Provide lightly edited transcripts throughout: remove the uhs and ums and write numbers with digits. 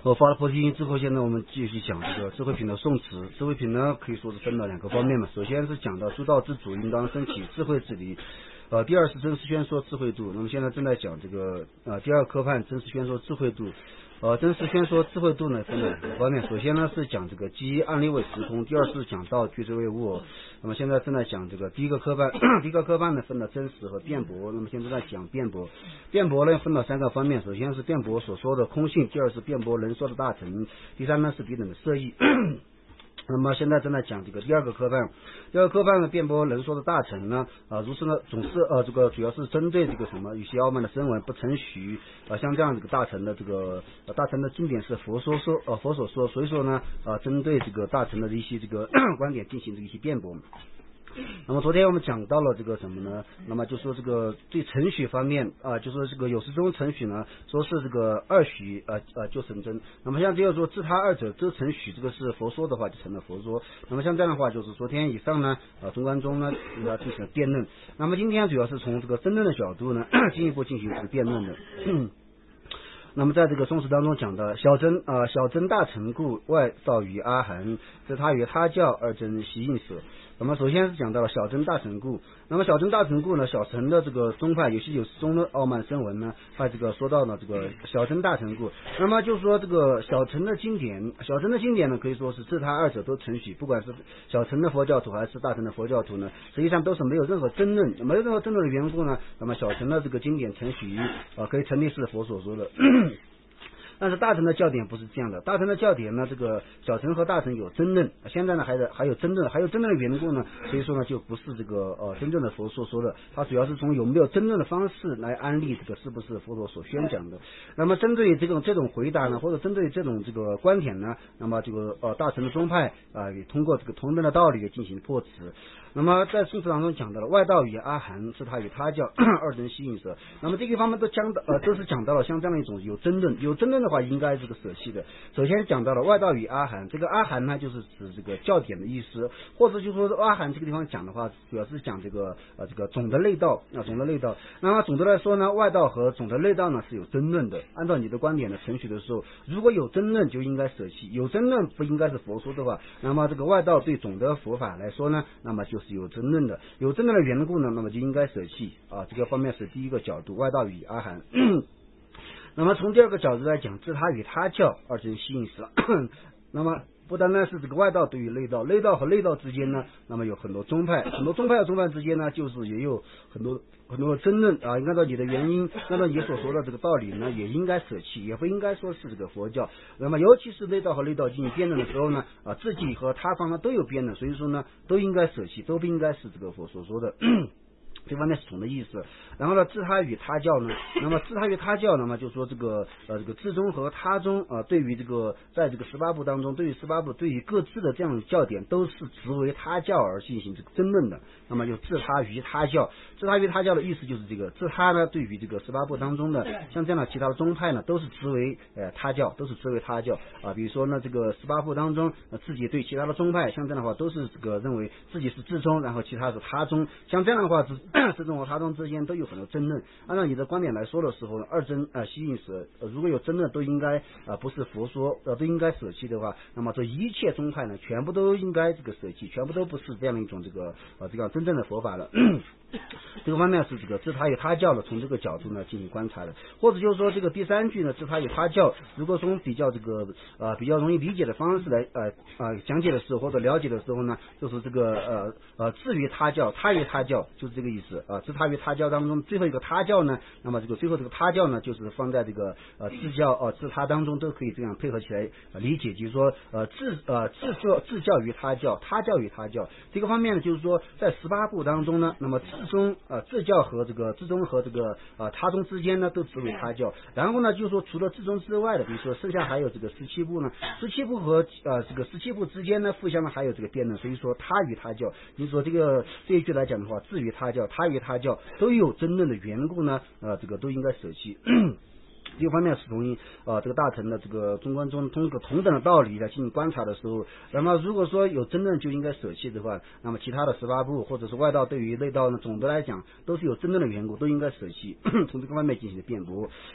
发了菩提心之后，现在我们继续讲这个智慧品的宋词。智慧品呢，可以说是分了两个方面嘛。首先是讲到诸道之主应当升起智慧之理，第二是真实宣说智慧度。那么现在正在讲这个第二科判真实宣说智慧度。真实宣说智慧度呢分了两个方面。首先呢是讲这个基案例为时空，第二是讲到具之为物。那么现在正在讲这个第一个科判，第一个科判呢分了真实和辩驳。那么现在在讲辩驳，辩驳呢分了三个方面。首先是辩驳所说的空性，第二是辩驳人说的大乘，第三呢是彼等的色义。那么现在正在讲这个第二个科判，第二个科判呢辩驳人说的大乘呢，如是呢总是这个主要是针对这个什么有些傲慢的声闻不承许像这样这个大乘的这个大乘的经典是佛所说，所以说呢针对这个大乘的一些这个观点进行这一些辩驳。那么昨天我们讲到了这个什么呢？那么就说这个对程序方面就说这个有时中程序呢，说是这个二许就成真。那么像只有说自他二者都程序，这个是佛说的话就成了佛说。那么像这样的话，就是昨天以上呢中观中呢进行了辩论。那么今天主要是从这个争论的角度呢进一步进行这个辩论的。那么在这个宋词当中讲的小真大乘故，外道于阿含，自他于他教，二真悉应舍。那么首先是讲到了小真大乘故。那么小真大乘故呢，小乘的这个宗派有些有中的傲慢声闻呢，还这个说到了这个小真大乘故。那么就说这个小乘的经典呢，可以说是自他二者都承许，不管是小乘的佛教徒还是大乘的佛教徒呢，实际上都是没有任何争论的缘故呢。那么小乘的这个经典承许可以成立是佛所说的。但是大乘的教典不是这样的，大乘的教典呢，这个小乘和大乘有争论，现在呢还有争论的缘故呢，所以说呢就不是这个真正的佛所说的，它主要是从有没有争论的方式来安利这个是不是佛陀所宣讲的。那么针对这种回答呢，或者针对这种这个观点呢，那么这个大乘的宗派也通过这个同等的道理进行破斥。那么在宋词当中讲到了外道与阿含，是他与他教二真悉应舍。那么这个方面都是讲到了像这样一种有争论的话应该这个舍弃的。首先讲到了外道与阿含，这个阿含呢就是指这个教典的意思，或者就说阿含这个地方讲的话，主要是讲这个总的内道总的内道。那么总的来说呢，外道和总的内道呢是有争论的。按照你的观点的程序的时候，如果有争论就应该舍弃，有争论不应该是佛说的话，那么这个外道对总的佛法来说呢，那么就是有争论的缘故呢，那么就应该舍弃这个方面是第一个角度，外道与阿含。那么从第二个角度来讲，自他与他教二真悉应舍。那么不单单是这个外道对于内道和内道之间呢，那么有很多宗派和宗派之间呢，就是也有很多的争论按照你的原因，按照你所说的这个道理呢，也应该舍弃，也不应该说是这个佛教。那么尤其是内道和内道进行辩论的时候呢，自己和他方呢都有辩论，所以说呢都应该舍弃，都不应该是这个佛所说的。这方面是同的意思。然后呢，自他与他教呢，那么自他与他教，那么就说这个自宗和他宗对于这个在这个18部当中，对于各自的这样的教典都是执为他教而进行这个争论的。那么就自他与他教的意思就是这个自他呢对于这个18部当中的像这样的其他的宗派呢，都是执为他教，比如说呢这个18部当中自己对其他的宗派像这样的话都是这个认为自己是自宗，然后其他是他宗，像这样的话自宗和他宗之间都有很多争论。按照你的观点来说的时候呢，二真悉应舍，如果有争论都应该不是佛说都应该舍弃的话，那么这一切宗派呢全部都应该这个舍弃，全部都不是这样的一种这个真正的佛法了。这个方面是这个自他与他教的，从这个角度呢进行观察的。或者就是说这个第三句呢，自他与他教，如果从比较容易理解的方式来讲解的时候或者了解的时候呢，就是这个自于他教，他与他教，就是这个意思自他与他教当中最后一个他教呢，那么最后这个他教呢就是放在这个自教自他当中都可以这样配合起来理解，就是说自教于他教，他教于他教。这个方面呢就是说在18部当中呢，那么自教和这个自宗和这个他宗之间呢都执为他教。然后呢就是说除了自宗之外的，比如说剩下还有这个17部呢，17部和这个17部之间呢互相呢还有这个辩论，所以说他与他教，你说这一句来讲的话，自于他教，他与他教都有争论的缘故呢，这个都应该舍弃。这个方面是从这个大乘的这个中观中通过同等的道理来进行观察的时候，那么如果说有争论就应该舍弃的话，那么其他的18部或者是外道对于内道呢，总的来讲都是有争论的缘故，都应该舍弃。从这个方面进行的辩驳。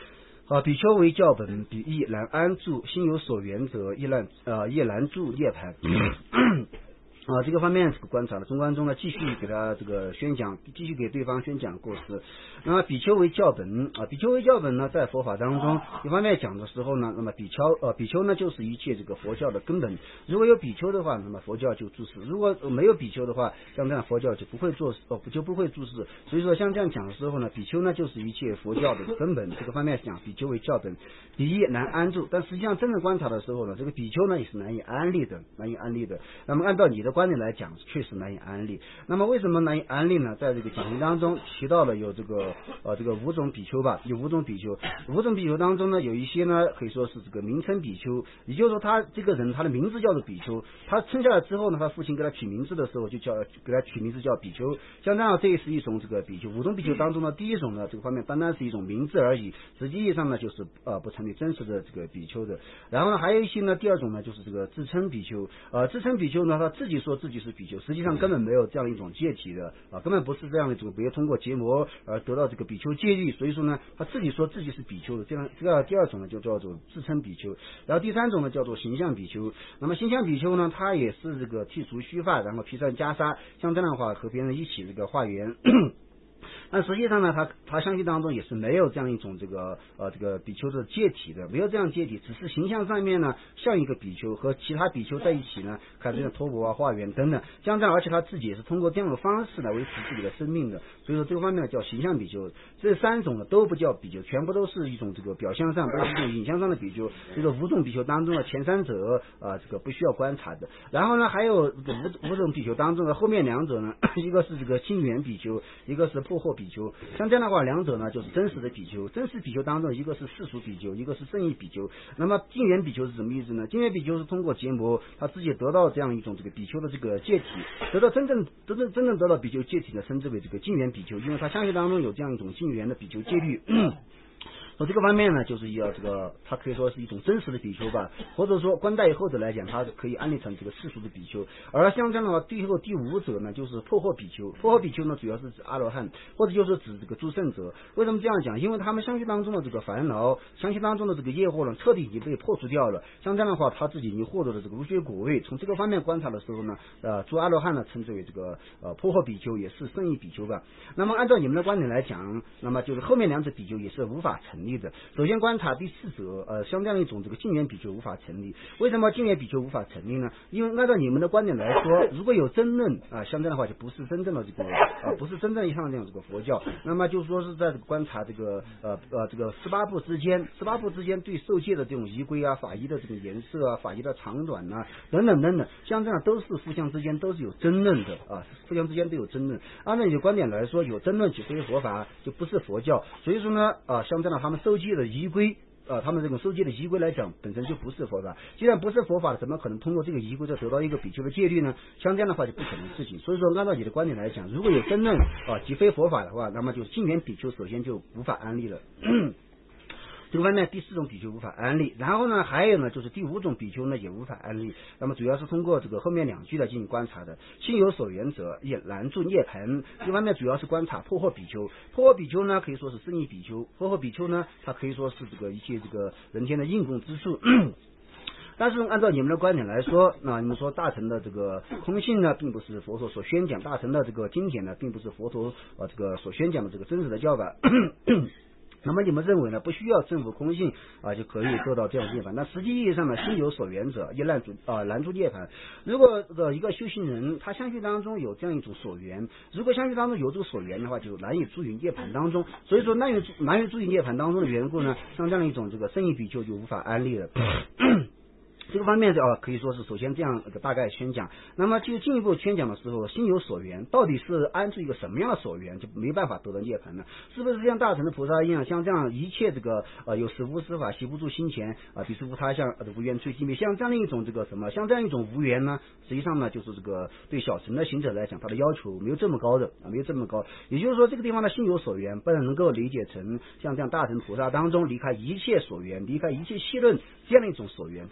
比丘为教本，彼亦难安住，心有所缘者，亦难住涅槃。这个方面这个观察了，中观中呢继续给他这个宣讲，继续给对方宣讲过失。那么比丘为教本比丘为教本呢，在佛法当中一方面讲的时候呢，那么比丘呢就是一切这个佛教的根本。如果有比丘的话，那么佛教就住世；如果没有比丘的话，像这样佛教就不会住世。所以说像这样讲的时候呢，比丘呢就是一切佛教的根本。这个方面讲比丘为教本，彼亦难安住。但实际上真正观察的时候呢，这个比丘呢也是难以安立的。那么按照你的观点来讲，确实难以安立。那么为什么难以安立呢？在这个讲义当中提到了有这个五种比丘吧，有五种比丘当中呢，有一些呢可以说是这个名称比丘，也就是说他这个人他的名字叫做比丘，他生下来之后呢，他父亲给他取名字的时候就给他取名字叫比丘。像这样，这也是一种这个比丘。五种比丘当中呢，第一种呢这个方面单单是一种名字而已，实际意义上呢就是不成立真实的这个比丘的。然后呢还有一些呢，第二种呢就是这个自称比丘，自称比丘呢他自己说自己是比丘，实际上根本没有这样一种戒体的根本不是这样的这个没有通过结魔而得到这个比丘戒律，所以说呢他自己说自己是比丘的，这个第二种呢就叫做自称比丘。然后第三种呢叫做形象比丘。那么形象比丘呢，他也是这个剃除须发，然后披上袈裟，像这样的话和别人一起这个化缘。但实际上呢，他相续当中也是没有这样一种这个比丘的戒体的，没有这样戒体，只是形象上面呢像一个比丘，和其他比丘在一起呢，开始托钵化缘等等，像这样，而且他自己也是通过这样的方式来维持自己的生命的。所以说这个方面呢叫形象比丘。这三种呢都不叫比丘，全部都是一种这个表象上，都是一种影像上的比丘。这个五种比丘当中的前三者这个不需要观察的。然后呢还有这个五种比丘当中的后面两者呢，一个是这个心缘比丘，一个是破惑比丘。像这样的话，两者呢就是真实的比丘。真实比丘当中，一个是世俗比丘，一个是圣意比丘。那么净缘比丘是什么意思呢？净缘比丘是通过结魔，他自己得到这样一种这个比丘的这个戒体，得到真正得到比丘戒体呢，称之为这个净缘比丘，因为他相续当中有这样一种净缘的比丘戒律。这个方面呢，就是要这个，它可以说是一种真实的比丘吧，或者说观待以后者来讲，它可以安立成这个世俗的比丘。而像这样的话，最后第五者呢，就是破惑比丘。破惑比丘呢，主要是指阿罗汉，或者就是指这个诸圣者。为什么这样讲？因为他们相续当中的这个烦恼，相续当中的这个业惑呢，彻底已经被破除掉了。像这样的话，他自己已经获得了这个无学果位。从这个方面观察的时候呢，诸阿罗汉呢，称之为这个破惑比丘，也是圣意比丘吧。那么按照你们的观点来讲，那么就是后面两者比丘也是无法成立的。首先观察第四者，像这样一种这个净缘比丘无法成立。为什么净缘比丘无法成立呢？因为按照你们的观点来说，如果有争论像这样的话，就不是真正的这个不是真正意义上这样这个佛教。那么就说是在观察这个这个十八部之间对受戒的这种仪规法仪的这个颜色法仪的长短等等，像这样都是互相之间都是有争论的互相之间都有争论。按照你的观点来说，有争论岂非佛法，就不是佛教。所以说呢像这样他们受戒的仪规他们这种受戒的仪规来讲，本身就不是佛法。既然不是佛法，怎么可能通过这个仪规就得到一个比丘的戒律呢？像这样的话就不可能的事情。所以说，按照你的观点来讲，如果有争论即非佛法的话，那么就净缘比丘首先就无法安立了。这个方面第四种比丘无法安立，然后呢还有呢就是第五种比丘呢也无法安立。那么主要是通过这个后面两句来进行观察的。心有所缘者，也难住涅槃。这方面主要是观察破惑比丘。破惑比丘呢可以说是圣意比丘，破惑比丘呢它可以说是这个一切这个人间的应供之处。但是按照你们的观点来说，你们说大乘的这个空性呢，并不是佛陀所宣讲；大乘的这个经典呢，并不是佛陀这个所宣讲的这个真实的教法。那么你们认为呢？不需要证悟空性就可以做到这样涅槃。那实际意义上呢，心有所缘者，也难住涅槃。如果一个修行人他相续当中有这样一种所缘，如果相续当中有这个所缘的话，就难以住于涅槃当中。所以说难以住于涅槃当中的缘故呢，像这样一种这个圣意比丘就无法安立了。这个方面可以说是首先这样大概宣讲。那么就进一步宣讲的时候，心有所缘到底是安住一个什么样的所缘，就没办法得到涅槃呢？是不是像大乘的菩萨一样，像这样一切这个有实无实法，习不住心前彼此无他相无缘摧寂灭，像这样的一种这个什么，像这样一种无缘呢，实际上呢就是这个对小乘的行者来讲，他的要求没有这么高的没有这么高。也就是说这个地方的心有所缘不能够理解成像这样大乘菩萨当中离开一切所缘，离开一切戏论这样的一种所缘，这方面是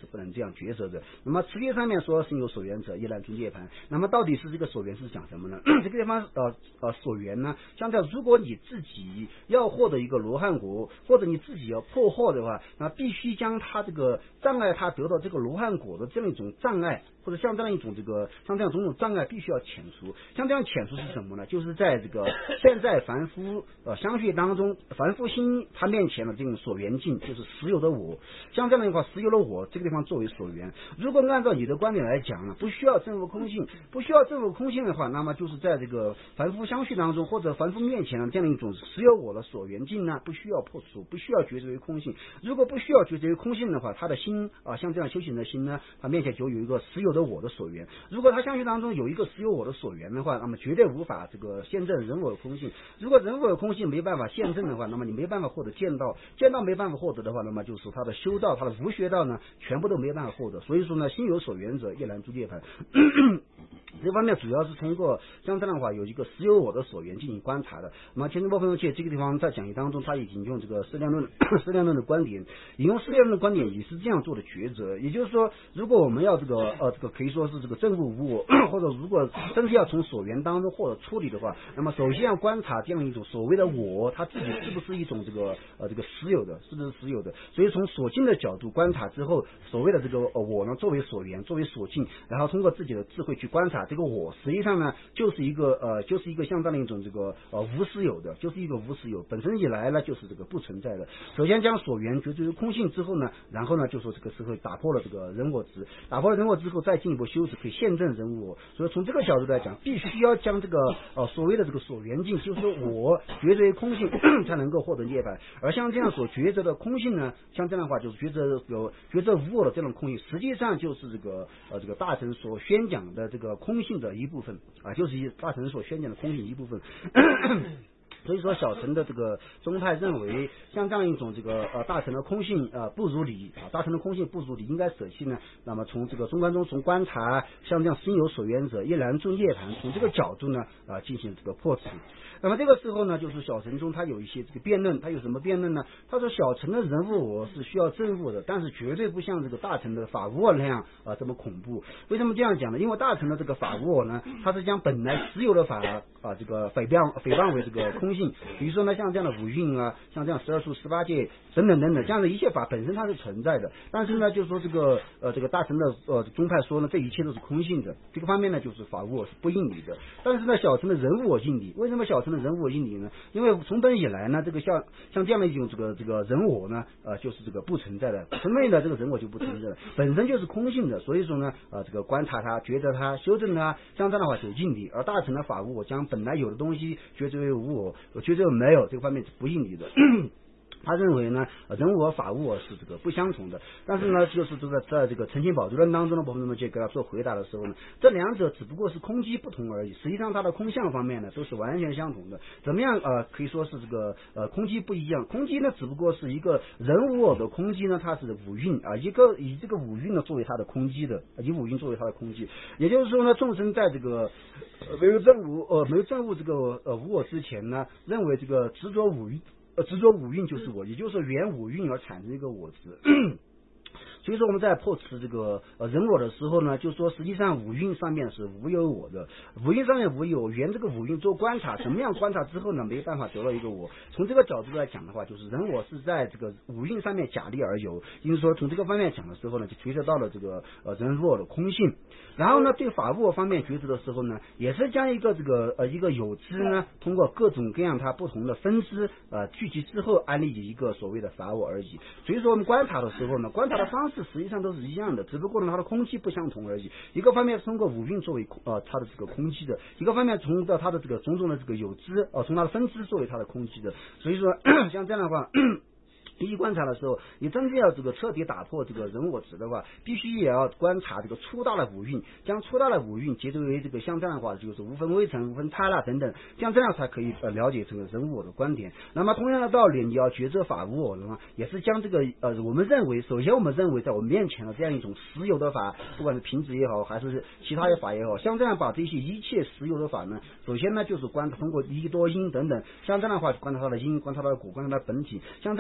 不能这样抉择的。那么词义上面说心有所缘者亦然诸涅槃，那么到底是这个所缘是讲什么呢？这个地方所缘呢，像这如果你自己要获得一个罗汉果，或者你自己要破获的话，那必须将他这个障碍他得到这个罗汉果的这样一种障碍，或者像这样一种像这样种种障碍必须要遣除。像这样遣除是什么呢？就是在这个现在凡夫相续当中，凡夫心他面前的这种所缘境，就是实有的我，像这样的话实有的我这个地方作为所缘。如果按照你的观点来讲呢，不需要证悟空性，不需要证悟空性的话，那么就是在这个凡夫相续当中，或者凡夫面前的这样一种实有我的所缘境呢，不需要破除，不需要觉知为空性。如果不需要觉知为空性的话，他的心像这样修行的心呢，他面前就有一个实有的我的所缘。如果他相续当中有一个实有我的所缘的话，那么绝对无法这个现证人我的空性。如果人我的空性没办法现证的话，那么你没办法获得见道没办法获得的话，那么就是他的修道他的无学道呢全部都没办法获得。所以说呢，心有所缘者亦然诸涅槃这方面主要是通过像这样的话有一个实有我的所缘进行观察的。那么前面部分这个地方在讲义当中，他已经用这个释量论的观点，引用释量论的观点也是这样做的抉择。也就是说，如果我们要这个可以说是这个证悟无我，或者如果真是要从所缘当中获得出离的话，那么首先要观察这样一种所谓的我，它自己是不是一种这个实有的，是不是实有的。所以从所境的角度观察之后，所谓的这个我呢作为所缘，作为所境，然后通过自己的智慧去观察这个我，实际上呢就是一个像这样一种这个无实有的，就是一个无实有，本身以来呢就是这个不存在的。首先将所缘觉知为空性之后呢，然后呢就说这个时候打破了这个人我执，打破了人我之后再进一步修持，可以现证人我。所以从这个角度来讲，必须要将这个所谓的这个所缘境，就是我觉知为空性才能够获得涅槃。而像这样所觉知的空性呢，像这样的话就是觉知无我的这种空性，实际上就是这个大乘所宣讲的这个空性的一部分就是大乘所宣讲的空性一部分所以说小乘的这个宗派认为，像这样一种这个大乘的空性不如理大乘的空性不如理，应该舍弃呢。那么从这个中观中从观察像这样心有所缘者亦然诸涅槃，从这个角度呢进行这个破除。那么这个时候呢，就是小乘中他有一些这个辩论，他有什么辩论呢？他说小乘的人物我是需要证悟的，但是绝对不像这个大乘的法无我那样这么恐怖。为什么这样讲呢？因为大乘的这个法无我呢，它是将本来实有的法这个诽谤为这个空性。比如说呢，像这样的五蕴像这样12处18界等等等等，这样的一切法本身它是存在的，但是呢，就是说这个大乘的宗派说呢，这一切都是空性的，这个方面呢就是法无我是不应理的。但是呢，小乘的人无我应理。为什么小乘的人无我应理呢？因为从本以来呢，这个像这样的一种这个人我呢就是这个不存在的，从内的这个人我就不存在了，本身就是空性的。所以说呢这个观察它，觉得它，修正它，像这样的话就应理。而大乘的法无我将本来有的东西觉知为无我，觉得没有，这个方面是不应理的他认为呢，人我法无我是这个不相同的。但是呢，就是在这个澄清宝珠论当中呢，我们就给他做回答的时候呢，这两者只不过是空机不同而已，实际上它的空相方面呢都是完全相同的。怎么样可以说是这个空机不一样，空机呢只不过是一个人无我的空机呢，它是五蕴以这个五蕴呢作为它的空机的，以五蕴作为它的空机。也就是说呢，众生在这个没有证悟这个无我之前呢，认为这个执着五蕴就是我，也就是说缘五蕴而产生一个我执所以说我们在破除这个人我的时候呢，就说实际上五蕴上面是无有我的，五蕴上面无有，缘这个五蕴做观察，怎么样观察之后呢，没办法得到一个我。从这个角度来讲的话，就是人我是在这个五蕴上面假立而有，因此说从这个方面讲的时候呢，就觉知到了这个人我的空性。然后呢，对法无我方面觉知的时候呢，也是将一个有知呢，通过各种各样它不同的分支聚集之后安立一个所谓的法我而已。所以说我们观察的时候呢，观察的方式实际上都是一样的，只不过呢它的空气不相同而已。一个方面是通过五蕴作为它的这个空气的，一个方面从它的这个种种的这个有知从它的分支作为它的空气的。所以说像这样的话第一观察的时候，你真正要这个彻底打破这个人我执的话，必须也要观察这个粗大的五蕴，将粗大的五蕴结合为这个像这样的话，就是无分微尘、无分刹那等等，像这样才可以了解这个人我的观点。那么同样的道理，你要觉知法无我的话，也是将这个我们认为，首先我们认为在我们面前的这样一种实有的法，不管是瓶子也好，还是其他的法也好，像这样把这些一切实有的法呢，首先呢就是通过一多因等等，像这样的话观察它的因，观察它的果，观察它的本体，像这样观察下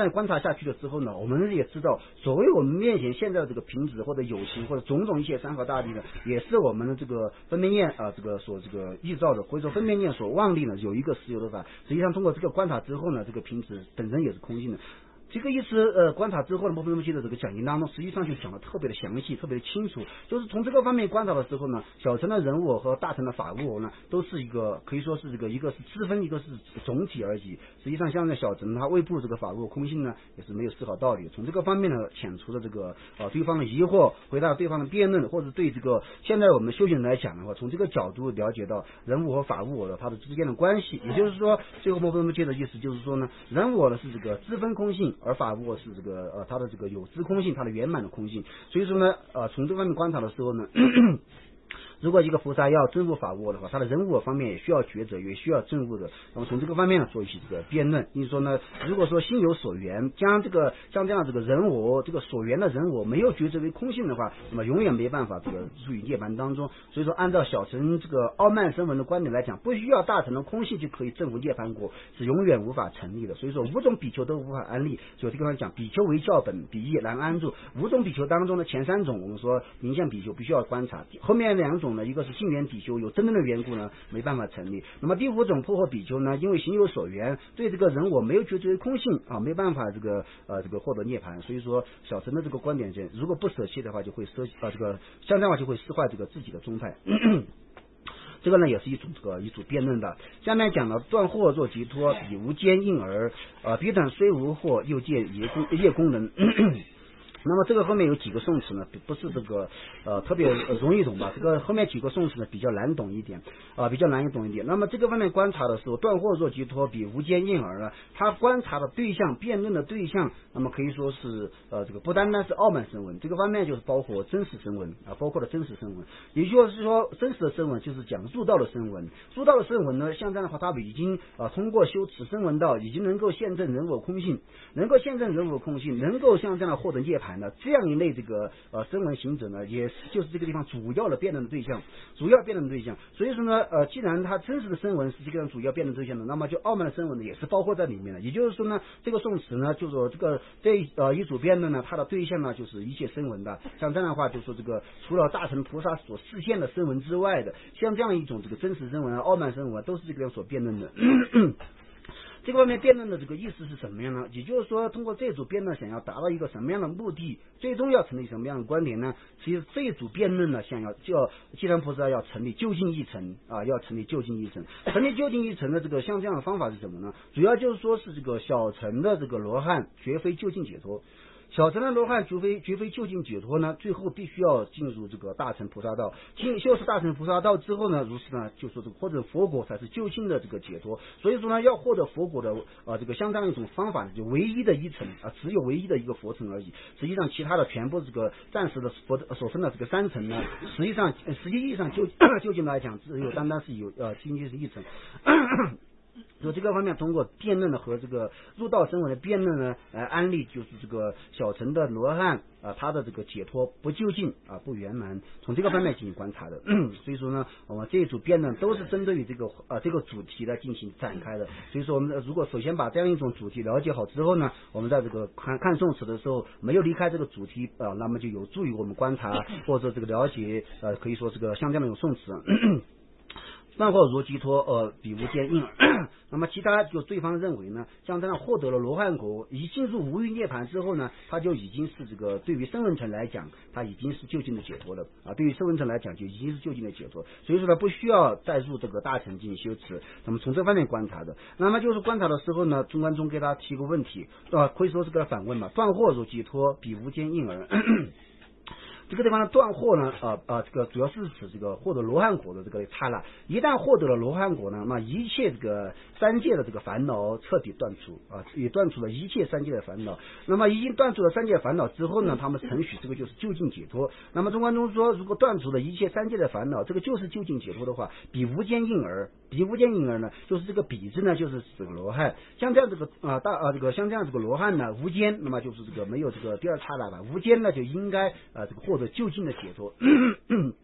下去了之后呢，我们也知道，所谓我们面前现在的这个瓶子或者有情或者种种一些三法大力呢，也是我们的这个分别念这个所这个臆造的，或者说分别念所妄力呢有一个实有的法。实际上通过这个观察之后呢，这个瓶子本身也是空性的。这个意思观察之后呢，莫非东西的这个讲义当中，实际上就讲的特别的详细，特别的清楚。就是从这个方面观察的时候呢，小乘的人我和大乘的法物我呢，都是一个可以说是这个一个是支分，一个是总体而已。实际上，像在小乘它未布这个法物空性呢，也是没有思考道理。从这个方面呢，遣除了这个对方的疑惑，回答对方的辩论，或者对这个现在我们修行人来讲的话，从这个角度了解到人我和法物我的它的之间的关系。也就是说，最后莫非东西的意思就是说呢，人我呢是这个支分空性。而法物是这个它的这个有知空性，它的圆满的空性。所以说呢从这方面观察的时候呢如果一个菩萨要证悟法物的话，他的人我方面也需要抉择，也需要证悟的。那么从这个方面呢做一些这个辩论。因此说呢，如果说心有所缘，将这个像这样这个人我这个所缘的人我没有抉择为空性的话，那么永远没办法这个入于涅槃当中。所以说按照小乘这个傲慢声闻的观点来讲，不需要大乘的空性就可以证悟涅槃果，是永远无法成立的。所以说五种比丘都无法安立。所以这个地方讲比丘为教本，比义难安住。五种比丘当中的前三种我们说名相比丘必须要观察，后面两种呢，一个是性缘比丘，有真正的缘故呢没办法成立。那么第五种破惑比丘呢，因为行有所缘，对这个人我没有觉知为空性没办法这个获得涅槃。所以说小乘的这个观点如果不舍弃的话，就会这个像这样的话就会失坏这个自己的宗派这个呢也是一种辩论的。下面讲了断惑作即脱，彼无坚硬而彼等虽无惑，又见业功能那么这个后面有几个宋词呢，不是这个特别容易懂吧？这个后面几个宋词呢比较难懂一点比较难懂一点。那么这个方面观察的时候，断惑作即脱，比无坚硬耳呢，他观察的对象，辩论的对象，那么可以说是这个不单单是傲慢声闻，这个方面就是包括真实声闻包括了真实声闻。也就是说，真实的声闻就是讲入道的声闻。入道的声闻呢，像这样的话，他们已经通过修持声闻道，已经能够现证人我空性，能够现证人我空性，能够像这样的获得涅槃的这样一类这个声闻行者呢，也就是这个地方主要的辩论的对象，所以说呢既然他真实的声闻是这个主要辩论对象的，那么就傲慢的声闻呢也是包括在里面的。也就是说呢，这个宋词呢，就说这个一组辩论呢，它的对象呢就是一切声闻的。像这样的话，就说这个除了大乘菩萨所示现的声闻之外的，像这样一种这个真实声闻傲慢声闻都是这个样所辩论的这个方面辩论的这个意思是什么样呢？也就是说，通过这组辩论想要达到一个什么样的目的，最终要成立什么样的观点呢？其实这组辩论呢，叫济南菩萨要成立究竟一层要成立究竟一层。成立究竟一层的这个像这样的方法是什么呢？主要就是说是这个小乘的这个罗汉绝非究竟解脱。小乘的罗汉绝非究竟解脱呢，最后必须要进入这个大乘菩萨道。修持大乘菩萨道之后呢，如此呢，就说这个或者佛果才是究竟的这个解脱。所以说呢，要获得佛果的这个相当一种方法，就唯一的一层只有唯一的一个佛层而已。实际上，其他的全部这个暂时的佛所分的这个三层呢，实际意义上究竟来讲，只有单单是有仅仅是一层。所以这个方面通过辩论的和这个入道声闻的辩论呢，安利就是这个小乘的罗汉他的这个解脱不究竟不圆满，从这个方面进行观察的。所以说呢，我们这一组辩论都是针对于这个主题来进行展开的。所以说我们如果首先把这样一种主题了解好之后呢，我们在这个看宋词的时候没有离开这个主题那么就有助于我们观察或者这个了解可以说这个像这样的一种宋词断惑如即脱彼无坚硬那么其他就对方认为呢，像这样获得了罗汉果，一进入无欲涅槃之后呢，他就已经是这个对于声闻乘来讲，他已经是究竟的解脱了对于声闻乘来讲就已经是究竟的解脱。所以说呢，不需要再入这个大乘进行修持。那么从这方面观察的，那么就是观察的时候呢，中观中给他提个问题可以说是个反问嘛，断惑如即脱彼无坚硬耳这个地方的断惑呢这个主要是指这个获得罗汉果的这个刹那。一旦获得了罗汉果呢，那么一切这个三界的这个烦恼彻底断除也断除了一切三界的烦恼。那么已经断除了三界烦恼之后呢，他们承许这个就是究竟解脱。那么中观中说，如果断除了一切三界的烦恼，这个就是究竟解脱的话，彼无坚硬耳呢，就是这个彼字呢，就是这个罗汉。像这样这个这个像这样这个罗汉呢，无坚，那么就是这个没有这个第二刹那吧，无坚呢就应该这个获得究竟的解脱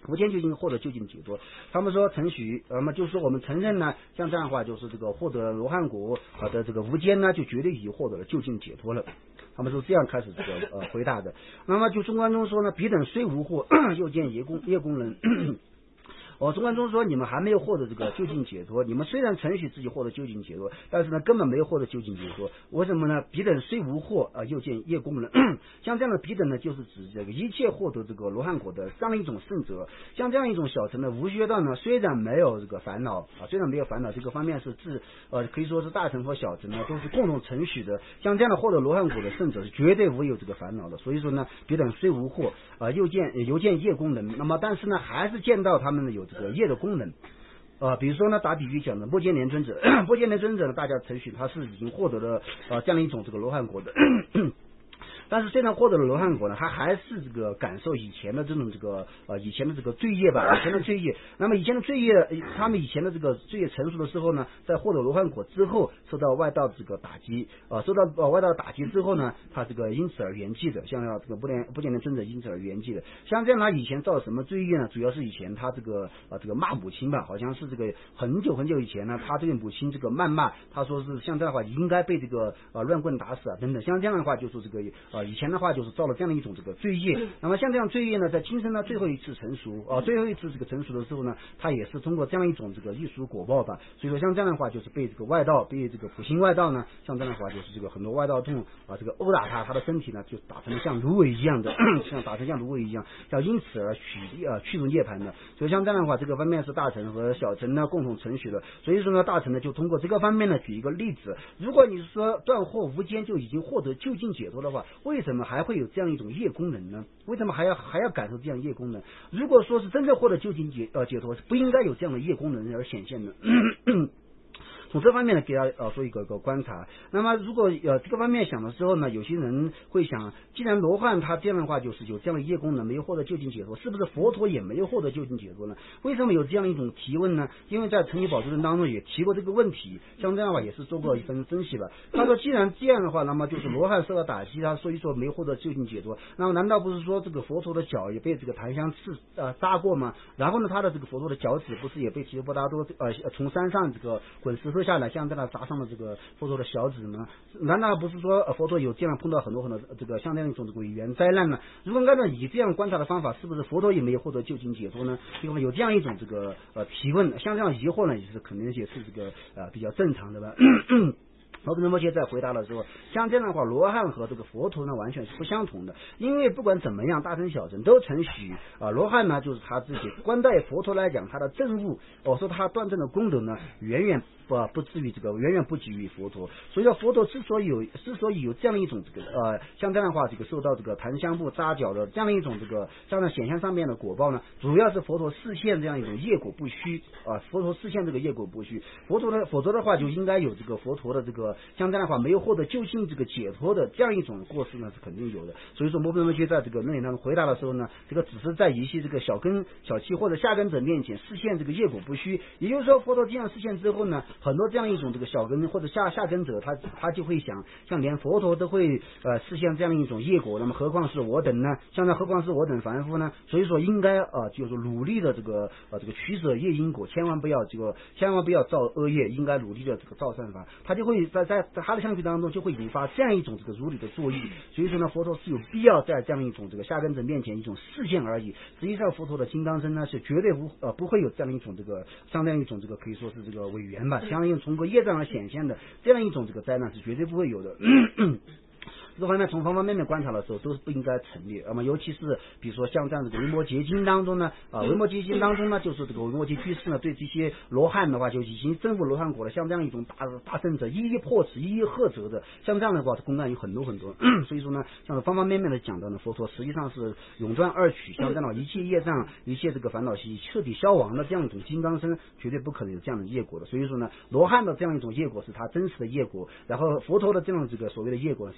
无间就已经获得究竟解脱。他们说承许，就是说我们承认呢，像这样的话，就是这个获得罗汉果的这个无间呢，就绝对已经获得了究竟解脱了。他们说这样开始这个回答的。那么就中观中说呢，彼等虽无获，又见业功能。中观中说，你们还没有获得这个究竟解脱，你们虽然承许自己获得究竟解脱，但是呢根本没有获得究竟解脱。为什么呢？彼等虽无获又见业功能。像这样的彼等呢，就是指这个一切获得这个罗汉果的这样一种圣者。像这样一种小乘的无学道呢，虽然没有这个烦恼虽然没有烦恼，这个方面是可以说是大乘和小乘呢都是共同承许的。像这样的获得罗汉果的圣者是绝对无有这个烦恼的。所以说呢，彼等虽无获又见业功能，那么但是呢还是见到他们有这个业的功能。比如说呢，打比喻讲的摩犍连尊者，摩犍连尊者呢，大家承许他是已经获得了这样一种这个罗汉果的。但是虽然获得了罗汉果呢，他还是这个感受以前的这种以前的这个罪业吧，以前的罪业。那么以前的罪业，他们以前的这个罪业成熟的时候呢，在获得罗汉果之后，受到外道这个打击，受到外道打击之后呢，他这个因此而圆寂的，像这个不见的尊者因此而圆寂的。像这样他以前造什么罪业呢？主要是以前他这个骂母亲吧，好像是这个很久以前呢，他对母亲这个谩骂，他说是像这样的话应该被这个乱棍打死等等，像这样的话就是这个以前的话就是造了这样的一种这个罪业。那么像这样罪业呢，在今生呢最后一次成熟最后一次这个成熟的时候呢，他也是通过这样一种这个艺术果报吧。所以说像这样的话就是被这个外道，被这个普心外道呢，像这样的话就是这个很多外道众这个殴打他的身体呢就打成像芦苇一样的像打成像芦苇一样，要因此而去入涅槃的。所以像这样的话，这个方面是大乘和小乘呢共同承许的。所以说呢，大乘呢就通过这个方面呢举一个例子，如果你是说断惑无间就已经获得究竟解脱的话，为什么还会有这样一种业功能呢？为什么还要感受这样业功能？如果说是真正获得究竟解脱，不应该有这样的业功能而显现的。从这方面呢，给大家做一个观察。那么如果这个方面想的时候呢，有些人会想，既然罗汉他这样的话就是有这样的业功能，没有获得究竟解脱，是不是佛陀也没有获得究竟解脱呢？为什么有这样一种提问呢？因为在成就宝珠论当中也提过这个问题，像这样的话也是做过一份分析吧。他说，既然这样的话，那么就是罗汉受到打击，他所以说没获得究竟解脱。那么难道不是说这个佛陀的脚也被这个檀香扎过吗？然后呢，他的这个佛陀的脚趾不是也被提婆达多从山上这个滚石头下来，像在那砸上了这个佛陀的小指吗？难道不是说佛陀有这样碰到很多这个像这样一种这个语言灾难呢？如果按照以这样观察的方法，是不是佛陀也没有获得究竟解脱呢？因为有这样一种这个提问，像这样疑惑呢，也是可能也是这个比较正常的吧。罗根仁波切在回答的时候，像这样的话，罗汉和这个佛陀呢完全是不相同的。因为不管怎么样，大乘小乘都承许罗汉呢就是他自己，观待佛陀来讲，他的证悟说他断证的功德呢远远不至于这个远远不及于佛陀。所以说佛陀之所以有这样的一种这个像这样的话这个受到这个檀香布扎脚的这样的一种这个像在显象上面的果报呢，主要是佛陀示现这样一种业果不虚佛陀示现这个业果不虚，否则的话就应该有这个佛陀的这个像这样的话没有获得究竟这个解脱的这样一种过失呢是肯定有的。所以说摩根仁波切在这个论点当中回答的时候呢，这个只是在一些这个小根小气或者下根者面前示现这个业果不虚，也就是说佛陀这样示现之后呢，很多这样一种这个小根或者下根者他就会想，像连佛陀都会示现这样一种业果，那么何况是我等呢？何况是我等凡夫呢？所以说应该就是努力的这个取舍业因果，千万不要造恶业，应该努力的这个造善法，他就会在他的相续当中就会引发这样一种这个如理的作意。所以说呢，佛陀是有必要在这样一种这个下根者面前一种示现而已。实际上佛陀的金刚身呢是绝对不会有这样一种这个像这样一种这个可以说是这个违缘吧，相应通过业障而显现的这样一种这个灾难是绝对不会有的。这方面从方方面面观察的时候都是不应该成立。那么尤其是比如说像这样的维摩诘经当中呢维摩诘经当中呢就是这个维摩诘居士呢对这些罗汉的话就已经征服罗汉果了，像这样一种大圣者一一破斥一一喝责的，像这样的话公案有很多所以说呢，像方方面面的讲到呢，佛陀实际上是永断二取，像这样一切业障一切这个烦恼习彻底消亡的这样一种金刚身，绝对不可能有这样的业果的。所以说呢，罗汉的这样一种业果是他真实的业果，然后佛陀的这样这个所谓的业果是一种示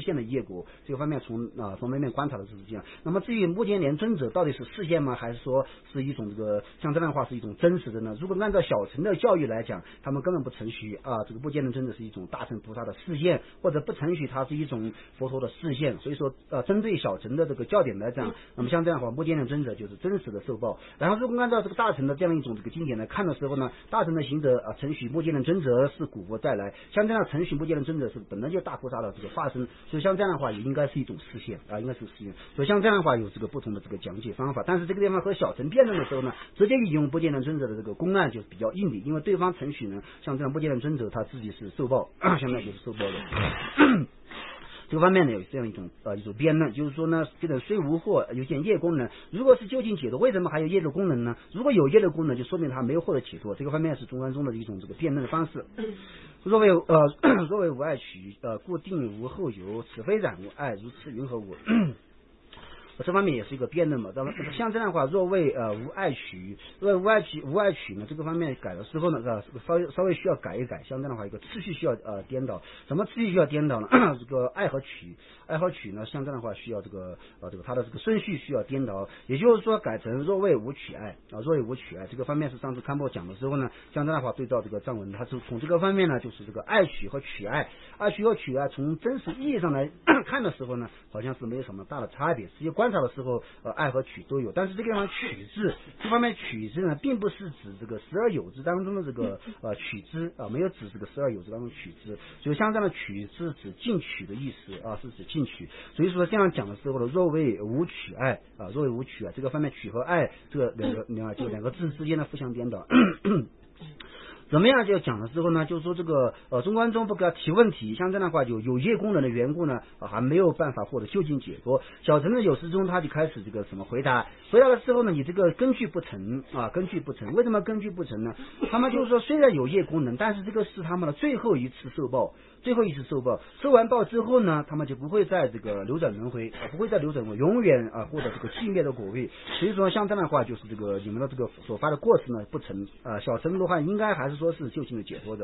现的业果，这个方面从方面观察的是这样。那么至于目犍连尊者到底是示现吗，还是说是一种这个像这样的话是一种真实的呢？如果按照小乘的教育来讲，他们根本不承许这个目犍连尊者是一种大乘菩萨的示现，或者不承许它是一种佛陀的示现。所以说针对小乘的这个教点来讲，那么像这样的话，目犍连尊者就是真实的受报。然后如果按照这个大乘的这样一种这个经典来看的时候呢，大乘的行者承许目犍连尊者是古佛再来，像这样承许目犍连尊者是本来就大菩萨的这个化身，所以像这样的话也应该是一种示现应该是示现。所以像这样的话有这个不同的这个讲解方法，但是这个地方和小乘辩论的时候呢，直接引用目犍连尊者的这个公案就是比较硬的，因为对方承许呢，像这样目犍连尊者他自己是受报，相当就是受报的。这个方面呢有这样一种辩论，就是说呢，这个虽无惑有件业功能，如果是究竟解脱，为什么还有业的功能呢？如果有业的功能，就说明他没有获得解脱。这个方面是中观中的一种这个辩论的方式。若为无爱取故定无后有，此非染无爱，如此云何无？这方面也是一个辩论嘛。像这样的话，若为无爱取，无爱取呢，这个方面改的时候呢，稍微需要改一改。像这样的话，一个次序需要颠倒。什么次序需要颠倒呢？这个爱和取呢，像这样的话需要这个它的这个顺序需要颠倒。也就是说，改成若为无取爱若为无取爱，这个方面是上次康波讲的时候呢，像这样的话对照这个藏文，它是从这个方面呢，就是这个爱取和取爱，从真实意义上来看的时候呢，好像是没有什么大的差别。实际观察的时候，爱和取都有，但是这个地方取字，这方面取字呢，并不是指这个十二有字当中的这个取之没有指这个十二有字当中取之，所以像这样的取是指进取的意思是指进取。所以说这样讲的时候呢，若为无取爱若为无取爱，这个方面取和爱这个两个字之间的互相颠倒。怎么样就讲的时候呢，就是说这个中观中不给他提问题，像这样的话有业功能的缘故呢还没有办法获得究竟解脱。小乘的有时中他就开始这个什么回答的时候呢，你这个根据不成为什么根据不成呢？他们就是说虽然有业功能，但是这个是他们的最后一次受报，受完报之后呢，他们就不会在这个流转轮回永远获得这个寂灭的果位。所以说像这样的话，就是这个你们的这个所发的过失呢不成小乘的话应该还是说是究竟的解脱。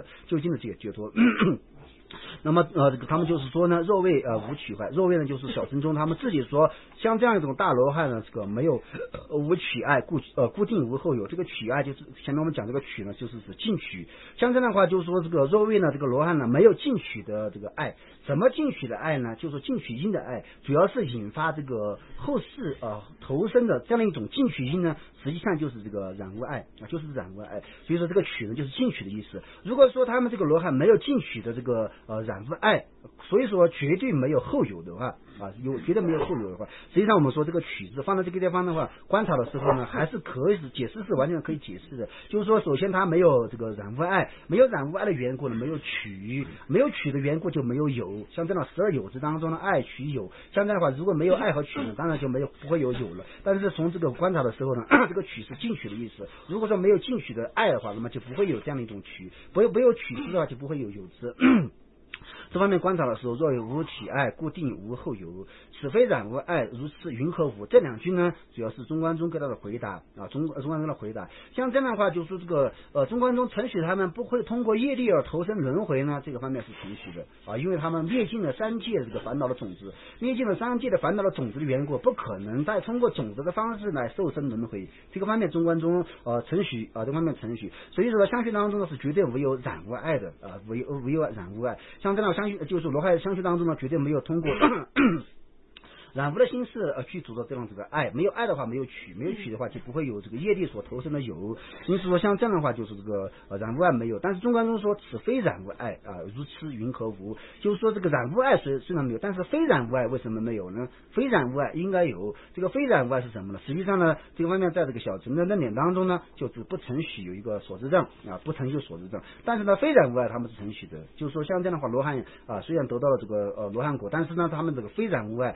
那么他们就是说呢，若为无取爱，若为呢就是小乘中他们自己说，像这样一种大罗汉呢，这个没有无取爱，固定无后有。这个取爱就是前面我们讲这个取呢，就是指进取。像这样的话，就是说这个若为呢，这个罗汉呢没有进取的这个爱。怎么进取的爱呢？就是进取因的爱，主要是引发这个后世投生的这样的一种进取因呢，实际上就是这个染无爱所以说这个取呢就是进取的意思。如果说他们这个罗汉没有进取的这个染无爱，所以说绝对没有后有的话绝对没有后有的话，实际上我们说这个取字放在这个地方的话，观察的时候呢，还是可以解释是完全可以解释的。就是说首先他没有这个染无爱，没有染无爱的缘故呢，没有取的缘故就没有有。像这样12有字当中的爱取有，像这样的话如果没有爱和取呢，当然就不会有了。但是从这个观察的时候呢，这个取是进取的意思。如果说没有进取的爱的话，那么就不会有这样的一种取，没有取之的话就不会有之。这方面观察的时候，若有无取爱，固定无后有，此非染无爱，如此云何无？这两句呢，主要是中观中给他的回答中观中的回答。像这样的话，就是说这个中观中承许他们不会通过业力而投生轮回呢，这个方面是承许的因为他们灭尽了三界的这个烦恼的种子，的缘故，不可能再通过种子的方式来受生轮回。这个方面中观中承许这方面承许。所以说相续当中呢是绝对没有染无爱的没有染无爱。像这样就是罗汉相续当中呢，绝对没有通过染无的心事去主的这个爱，没有爱的话没有取的话就不会有这个业力所投生的有。因此说像这样的话就是这个染无爱没有。但是中观中说此非染无爱如此云何无？就是说这个染无爱虽然没有，但是非染无爱为什么没有呢？非染无爱应该有。这个非染无爱是什么呢？实际上呢，这个方面在这个小乘的论点当中呢，就是不承许有一个所知证不承许所知证。但是呢，非染无爱他们是承许的。就是说像这样的话，罗汉虽然得到了这个罗汉果，但是呢，他们这个非染无爱像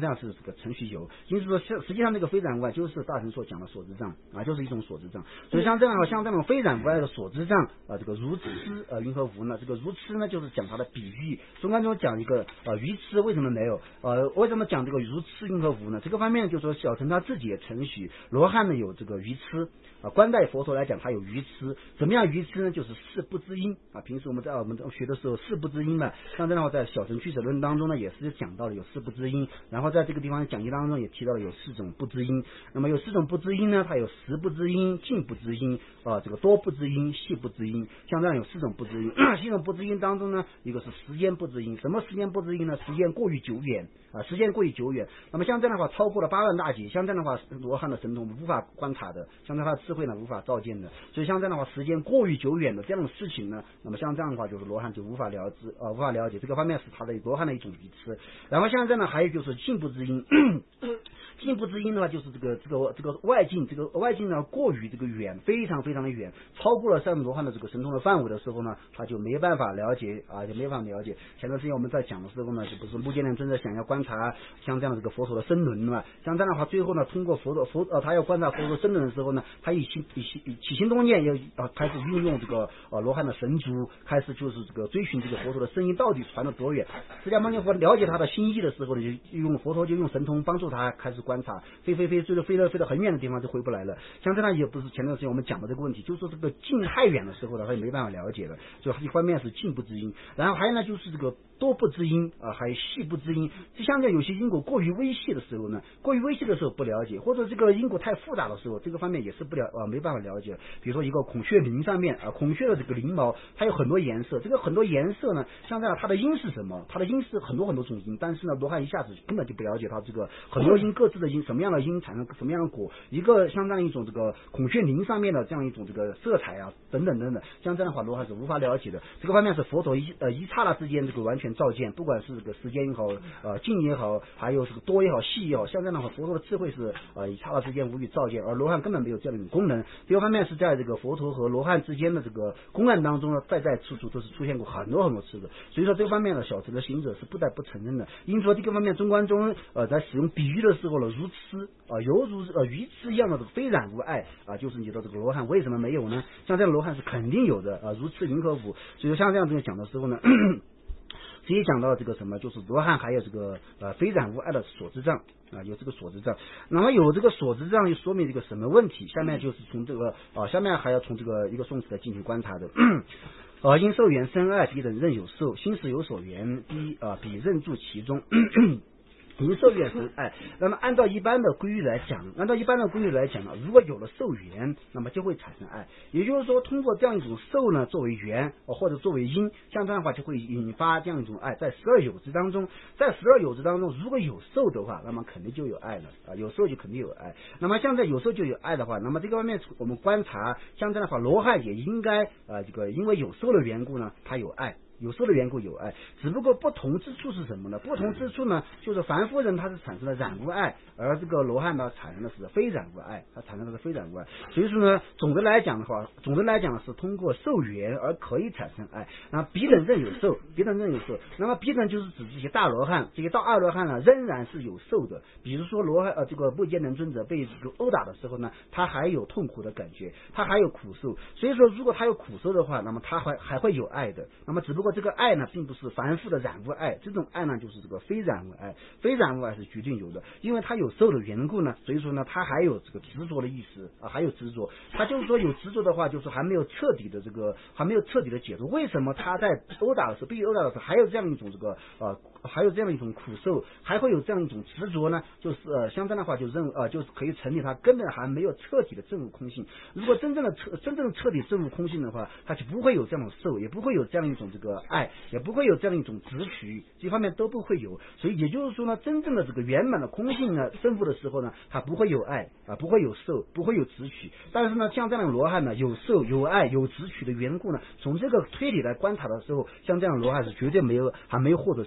这样是这个程序有，因此说实际上这个非染无碍就是大乘所讲的所知障啊，就是一种所知障。所以像这样的话，像这种非染无碍的所知障啊，这个如痴云和无呢？这个如痴呢，就是讲它的比喻。中观中讲一个愚痴为什么没有？为什么讲这个如痴云和无呢？这个方面就说小乘他自己也承许罗汉呢有这个愚痴啊，观待佛陀来讲他有愚痴。怎么样愚痴呢？就是事不知因啊。平时我们学的时候事不知因嘛，像这样的话在小乘俱舍论当中呢也是讲到了有事不知因，然后在这个地方讲义当中也提到了有4种不知因。那么有4种不知因呢，它有实不知因、尽不知因这个多不知因、细不知因。像这样有4种不知因，4种不知因当中呢，一个是时间不知因。什么时间不知因呢？时间过于久远啊，时间过于久远。那么像这样的话超过了8万大劫，像这样的话罗汉的神通无法观察的，像这样的智慧呢无法照见的。所以像这样的话时间过于久远的这种事情呢，那么像这样的话就是罗汉就无法了解，这个方面是他的罗汉的一种愚痴。然后像这样呢还有就是尽不知因尽不知因的话就是这个外境，这个外境呢过于这个远，非常非常的远，超过了像罗汉的这个神通的范围的时候呢，他就没办法了解啊，就没办法了解。前段时间我们在讲的时候呢，就不是目犍连尊者想要观察像这样的这个佛陀的身轮嘛，像这样的话最后呢通过他要观察佛陀的身轮的时候呢，他起心动念要开始运用这个罗汉的神足，开始就是这个追寻这个佛陀的声音到底传了多远。释迦牟尼佛了解他的心意的时候呢，佛陀就用神通帮助他开始观察，飞得很远的地方就回不来了。像这样也不是前段时间我们讲的这个问题，就是说这个近太远的时候呢，他也没办法了解了。所以一方面是近不知因，然后还有呢就是这个多不知因还有细不知因。就像这有些因果过于微细的时候呢，不了解，或者这个因果太复杂的时候，这个方面也是没办法了解。比如说一个孔雀翎上面孔雀的这个翎毛，它有很多颜色，这个很多颜色呢，像这样它的因是什么？它的因是很多种因，但是呢罗汉一下子根本就不了解它这个很多因各自的因，什么样的因产生什么样的果，一个像这样一种这个孔雀翎上面的这样一种这个色彩等等，像这样的话罗汉是无法了解的。这个方面是佛陀一刹那之间这个完全照见，不管是这个时间也好近也好，还有这个多也好细也好，像这样的话佛陀的智慧是一刹那之间无以照见，而罗汉根本没有这样一种功能。这个方面是在这个佛陀和罗汉之间的这个公案当中呢，在处处都是出现过很多次的。所以说这个方面呢，小乘的行者是不得不承认的。因此说这个方面中观中在使用比喻的时候呢，如痴犹如愚痴一样的非染无碍就是你的这个罗汉为什么没有呢？像这样的罗汉是肯定有的如痴云和无。所以说像这样子讲的时候呢直接讲到这个什么，就是罗汉还有这个非染无碍的所知障有这个所知障。那么有这个所知障，就说明这个什么问题？下面就是从这个下面还要从这个一个宋词来进行观察的。因受缘生爱，彼等任有受，心识有所缘，彼任住其中。因受缘生爱，那么按照一般的规律来讲呢，如果有了受缘，那么就会产生爱。也就是说，通过这样一种受呢作为缘或者作为因，像这样的话就会引发这样一种爱。在12有支当中，如果有受的话，那么肯定就有爱了有受就肯定有爱。那么像在有受就有爱的话，那么这个方面我们观察，像这样的话，罗汉也应该这个因为有受的缘故呢，他有爱。有受的缘故有爱，只不过不同之处是什么呢？不同之处呢，就是凡夫人他是产生了染无爱，而这个罗汉呢产生的是非染无爱，所以说呢，总的来讲是通过受缘而可以产生爱。那彼等任有受，那么彼等就是指这些大罗汉，这些大阿罗汉呢仍然是有受的。比如说罗汉这个目犍连尊者被这个殴打的时候呢，他还有痛苦的感觉，他还有苦受。所以说如果他有苦受的话，那么他还会有爱的。那么只不过这个爱呢并不是凡夫的染无爱，这种爱呢就是这个非染无爱。非染无爱是决定有的，因为他有受的缘故呢，所以说呢他还有这个执着的意思还有执着。他就是说有执着的话，就是还没有彻底的解脱。为什么他在被殴打的时候还有这样一种苦受，还会有这样一种执着呢？就是相当的话就是可以成立他根本还没有彻底的证悟空性。如果真正彻底证悟空性的话，他就不会有这样的受，也不会有这样一种这个爱，也不会有这样一种执取，这方面都不会有。所以也就是说呢，真正的这个圆满的空性呢证悟的时候呢，他不会有爱不会有受，不会有执取。但是呢像这样的罗汉呢，有受有爱有执取的缘故呢，从这个推理来观察的时候，像这样的罗汉是绝对还没有获得最究竟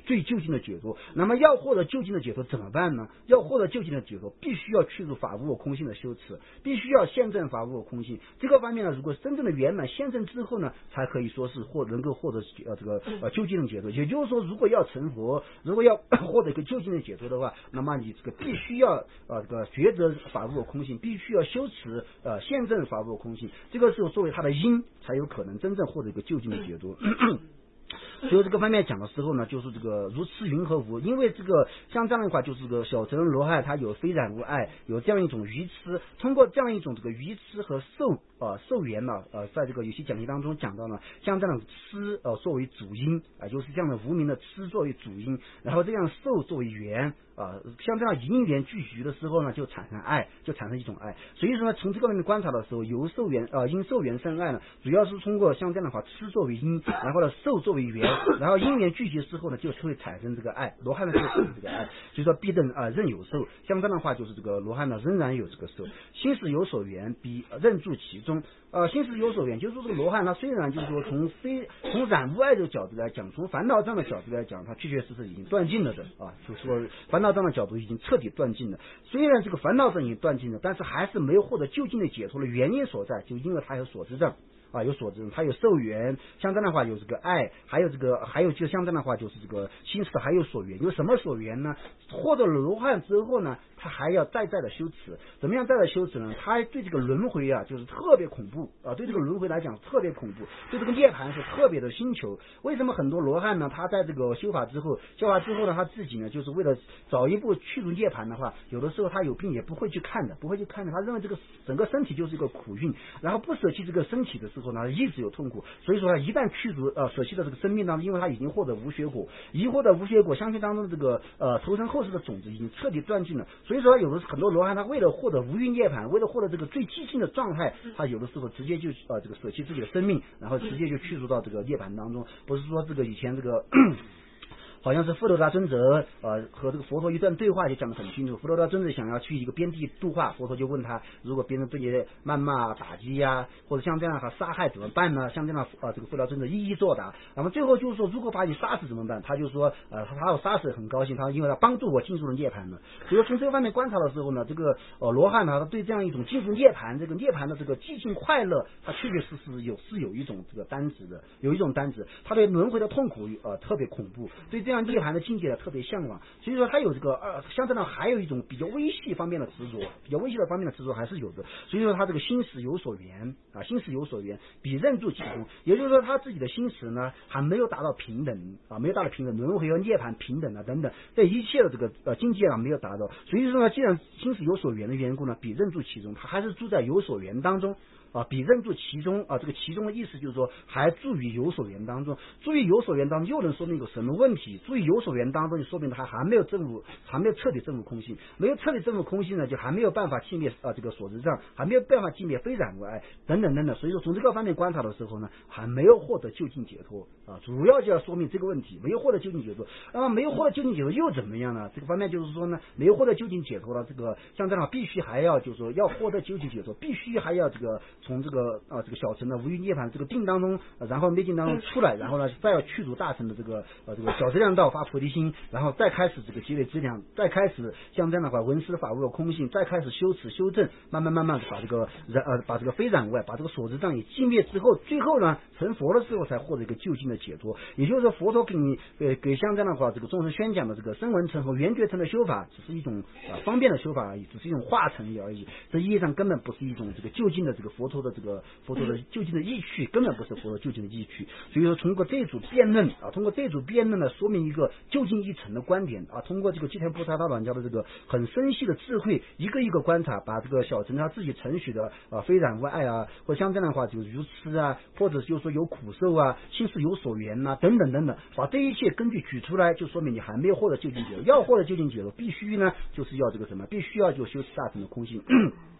竟的解脱。那么要获得究竟的解脱怎么办呢？要获得究竟的解脱，必须要去除法无我空性的修持，必须要现证法无我空性。这个方面呢，如果真正的圆满现证之后呢，才可以说是能够获得究竟的解脱。也就是说，如果要成佛，如果要获得一个究竟的解脱的话，那么你这个必须要觉得法无我空性，必须要修持现证法无我空性，这个时候作为他的因，才有可能真正获得一个究竟的解脱。所以这个方面讲的时候呢，就是这个如痴云何无？因为这个像这样的话，就是这个小乘罗汉他有非染无碍，有这样一种愚痴，通过这样一种这个愚痴和受缘呢，在这个有些讲义当中讲到呢，像这样的痴作为主因就是这样的无明的痴作为主因，然后这样受作为缘像这样因缘聚集的时候呢，就产生爱，就产生一种爱。所以说呢，从这个方面观察的时候，由受缘因受缘生爱呢，主要是通过像这样的话，痴作为因，然后呢受作为缘，然后因缘聚集之后呢，就会产生这个爱。罗汉呢就是这个爱，所以说必定任有受。像这样的话，就是这个罗汉呢仍然有这个受，心识有所缘，必任住其中。心识有所缘，就是说这个罗汉他虽然就是说从染污爱的角度来讲，从烦恼障的角度来讲，他确确实实已经断尽了的就是说烦恼障的角度已经彻底断尽了。虽然这个烦恼障已经断尽了，但是还是没有获得究竟的解脱的原因所在，就因为他有所知障。有所知，他有受缘，像这样的话有这个爱，还有就像这样的话就是这个心识还有所缘。有什么所缘呢？获得了罗汉之后呢，他还要再的修持。怎么样再的修持呢？他对这个轮回就是特别恐怖对这个轮回来讲特别恐怖，对这个涅槃是特别的星球。为什么很多罗汉呢？他在这个修法之后呢，他自己呢就是为了早一步去入涅槃的话，有的时候他有病也不会去看的，他认为这个整个身体就是一个苦运，然后不舍弃这个身体的时候呢，一直有痛苦。所以说他一旦去除舍弃的这个生命当中，因为他已经获得无学果，相信当中的这个投生后世的种子已经彻底断尽了。所以说有的很多罗汉他为了获得无欲涅槃，为了获得这个最激进的状态，他有的时候直接就这个舍弃自己的生命，然后直接就去入到这个涅槃当中。不是说这个以前这个好像是佛罗达尊者和这个佛陀一段对话就讲得很清楚。佛罗达尊者想要去一个边地度化，佛陀就问他，如果别人对你谩骂打击或者像这样杀害怎么办呢？像这样这个佛罗达尊者一一作答。那么最后就是说，如果把你杀死怎么办？他就说他要杀死很高兴，他因为他帮助我进入了涅槃了。所以说从这个方面观察的时候呢，这个罗汉呢，他对这样一种进入涅槃这个涅槃的这个寂静快乐，他确确实实有一种这个单子的，有一种单子。他对轮回的痛苦特别恐怖，对这样涅槃的境界特别向往。所以说他有这个相对呢还有一种比较微细方面的执着，还是有的。所以说他这个心识有所缘比任住其中，也就是说他自己的心识呢还没有达到平等轮回和涅槃平等等等，在一切的这个境界没有达到。所以说呢，既然心识有所缘的缘故呢，比任住其中，他还是住在有所缘当中。比任住其中这个其中的意思就是说还住于有所缘当中。住于有所缘当中又能说明一个什么问题？住于有所缘当中就说明他还没有彻底证悟空性，没有彻底证悟空性呢，就还没有办法熄灭这个所知障，还没有办法熄灭非染无碍等等。所以说从这个方面观察的时候呢，还没有获得究竟解脱主要就要说明这个问题，没有获得究竟解脱。那么没有获得究竟解脱又怎么样呢？这个方面就是说呢，没有获得究竟解脱了，这个像这样必须还要就是说要获得究竟解脱，必须还要这个从这个小乘的无欲涅槃这个定当中，然后灭尽当中出来，然后呢再要去除大乘的这个小质量道发菩提心，然后再开始这个积累资粮，再开始像这样的话闻思法无有空性，再开始修持修正，慢慢把这个非染无碍，把这个所知障也寂灭之后，最后呢成佛的时候才获得一个究竟的解脱。也就是说佛陀给像这样的话这个众生宣讲的这个声闻乘和缘觉乘的修法，只是一种方便的修法而已，只是一种化成而已，这意义上根本不是一种这个究竟的这个佛陀的究竟的意趣，根本不是佛陀究竟的意趣。所以说通过这组辩论呢，说明一个究竟一层的观点通过这个寂天菩萨大宝教的这个很深细的智慧，一个一个观察，把这个小乘他自己承许的非染无碍或像这样的话就如痴或者就是说有苦受心识有所缘等等，把这一切根据举出来，就说明你还没有获得究竟解脱。要获得究竟解脱，必须呢就是要这个什么，必须要就修持大乘的空性。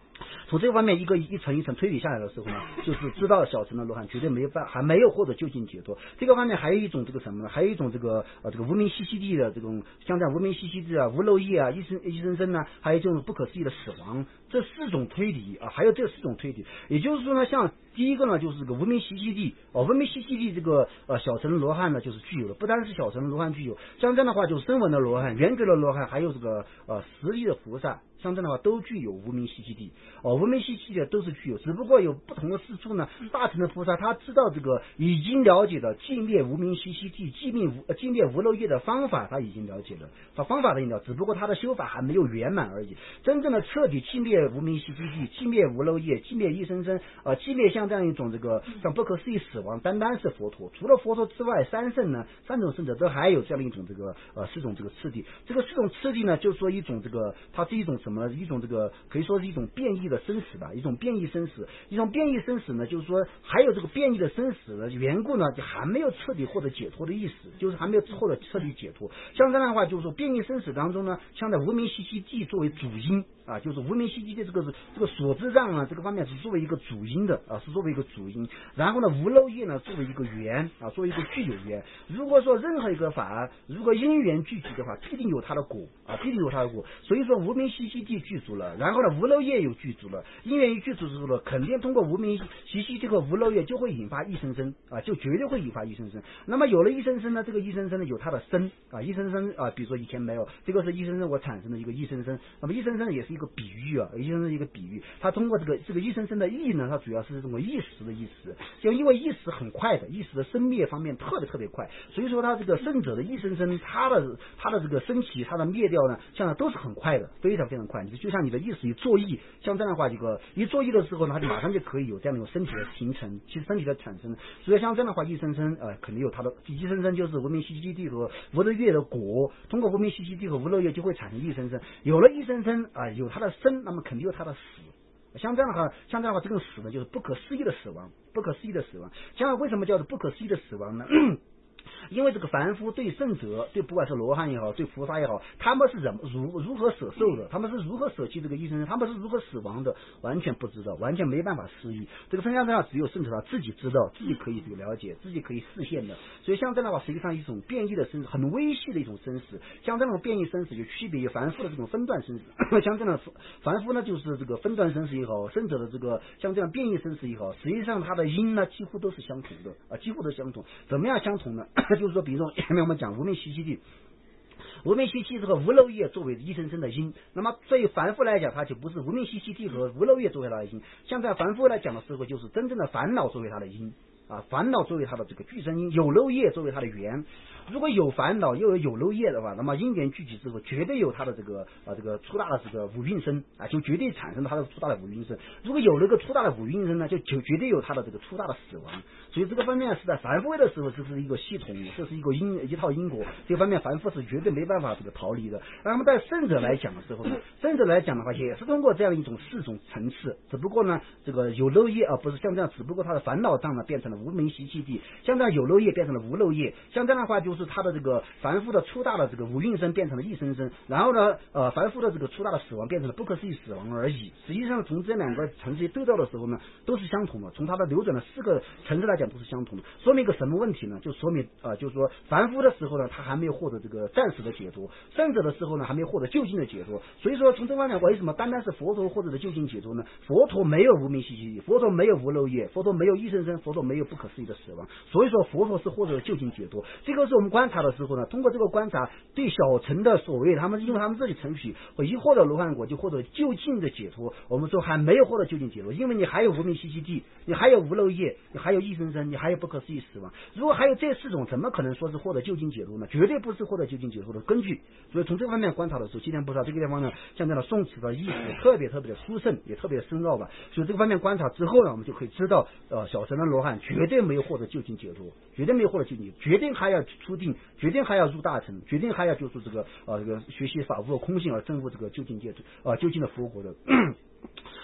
从这个方面一层一层推理下来的时候呢，就是知道小乘的罗汉绝对还没有获得究竟解脱。这个方面还有一种这个什么呢？还有一种这个无名习气地的这种，像这样无名习气地啊、无漏业啊、一生生呢，还有这种不可思议的死亡，这4种推理啊，还有这4种推理。也就是说呢，像第一个呢，就是这个无名习气地无名习气地这个小乘罗汉呢，就是具有的，不单是小乘罗汉具有，像这样的话，就是声闻的罗汉、缘觉的罗汉，还有这个实力的菩萨。像这样的话都具有无名习气地无名习气地都是具有，只不过有不同的事处呢。大乘的菩萨他知道这个已经了解的寂灭无名习气地、寂灭无漏业的方法，他已经了解了，他方法的了，只不过他的修法还没有圆满而已。真正的彻底寂灭无名习气地、寂灭无漏业、寂灭一生生寂灭像这样一种这个像不可思议死亡，单单是佛陀。除了佛陀之外，三圣呢，3种圣者都还有这样的一种这个4种这个次第。这个4种次第呢，就是说一种这个它是一种什么？一种这个可以说是一种变异的生死吧，一种变异生死呢，就是说还有这个变异的生死的缘故呢，就还没有彻底获得解脱的意思，就是还没有获得彻底解脱。像这样的话，就是说变异生死当中呢，像在无名习气地作为主因就是无名习气地这个所知障这个方面是作为一个主因的是作为一个主因。然后呢，无漏业呢作为一个缘作为一个具有缘。如果说任何一个法，如果因缘聚集的话，必定有它的果必定有它的果。所以说无名习气地具足了，然后呢无漏业又具足了，因缘一具足之后呢，肯定通过无名习气这个无漏业就会引发一生生就绝对会引发一生生。那么有了一生生呢，这个一生生呢有它的生一生生比如说以前没有，这个是一生生我产生的一个一生生。那么一生生也是一个比喻一生生一个比喻，它通过这个一生生的意呢，它主要是这种意识的意思，就因为意识很快的，意识的生灭方面特别快，所以说它这个圣者的一生生，它的这个升起，它的灭掉呢，像都是很快的，非常非常快。就像你的意识一作意，像这样的话，这个一作意的时候呢，它就马上就可以有这样的一种身体的形成，其实身体的产生。所以像这样的话，一生生肯定有它的一生生，就是无名习气地和无漏业的果，通过无名习气地和无漏业就会产生一生生，有了一生生有它的生，那么肯定有它的死。像这样的话，这个死呢，就是不可思议的死亡，不可思议的死亡。像为什么叫做不可思议的死亡呢？因为这个凡夫对圣者，对不管是罗汉也好，对菩萨也好，他们是如何舍受的，他们是如何舍弃这个一生，他们是如何死亡的，完全不知道，完全没办法思议。这个分相上只有圣者他自己知道，自己可以这个了解，自己可以实现的。所以像这样的话，实际上一种变异的生死，很微细的一种生死。像这种变异生死就区别于凡夫的这种分段生死。像这样的凡夫呢，就是这个分段生死也好，圣者的这个像这样变异生死也好，实际上它的因呢几乎都是相同的几乎都相同。怎么样相同呢？就是说，比如说前面我们讲无名习气地，无名习气这个无漏业作为一生生的因，那么对于凡夫来讲，它就不是无名习气地和无漏业作为它的因。像在凡夫来讲的时候，就是真正的烦恼作为它的因烦恼作为它的这个具身因，有漏业作为它的缘。如果有烦恼又有漏业的话，那么因缘聚集之后，绝对有它的这个粗大的这个五蕴身就绝对产生它的粗大的五蕴身。如果有了个粗大的五蕴身呢，就绝对有它的这个粗大的死亡。所以这个方面是在凡夫的时候，这是一个系统，这是一套因果。这方面凡夫是绝对没办法这个逃离的。那么在圣者来讲的时候呢，圣者来讲的话，也是通过这样一种4种层次，只不过呢，这个有漏业不是像这样，只不过他的烦恼障呢变成了无名习气地，像这样有漏业变成了无漏业，像这样的话就是他的这个凡夫的粗大的这个五蕴身变成了一生生，然后呢凡夫的这个粗大的死亡变成了不可思议死亡而已。实际上从这2个层次对照的时候呢，都是相同的，从它的流转的4个层次来讲都是相同的。说明一个什么问题呢？就说明就是说凡夫的时候呢，他还没有获得这个暂时的解脱，圣者的时候呢，还没有获得究竟的解脱。所以说从这方面，为什么单单是佛陀获得的究竟解脱呢？佛陀没有无名习气，佛陀没有无漏业，佛陀没有一生生，佛陀没有不可思议的死亡。所以说佛陀是获得了究竟解脱。这个是我们观察的时候呢，通过这个观察，对小乘的所谓他们因为他们自己程序一获得罗汉果就获得究竟的解脱，我们说还没有获得究竟解脱，因为你还有无名习气地，你还有无漏业，你还有一生生，你还有不可思议死亡。如果还有这4种，怎么可能说是获得究竟解脱呢？绝对不是获得究竟解脱的根据。所以从这方面观察的时候，今天不知道这个地方呢，像这样的宋词的意思特别的殊胜，也特别的深奥吧。所以这个方面观察之后呢，我们就可以知道小乘的罗汉绝对没有获得究竟解脱，绝对没有获得究竟，绝对还要出定，绝对还要入大乘，绝对还要就是这个学习法悟空性而证悟这个究竟解脱究竟的佛国的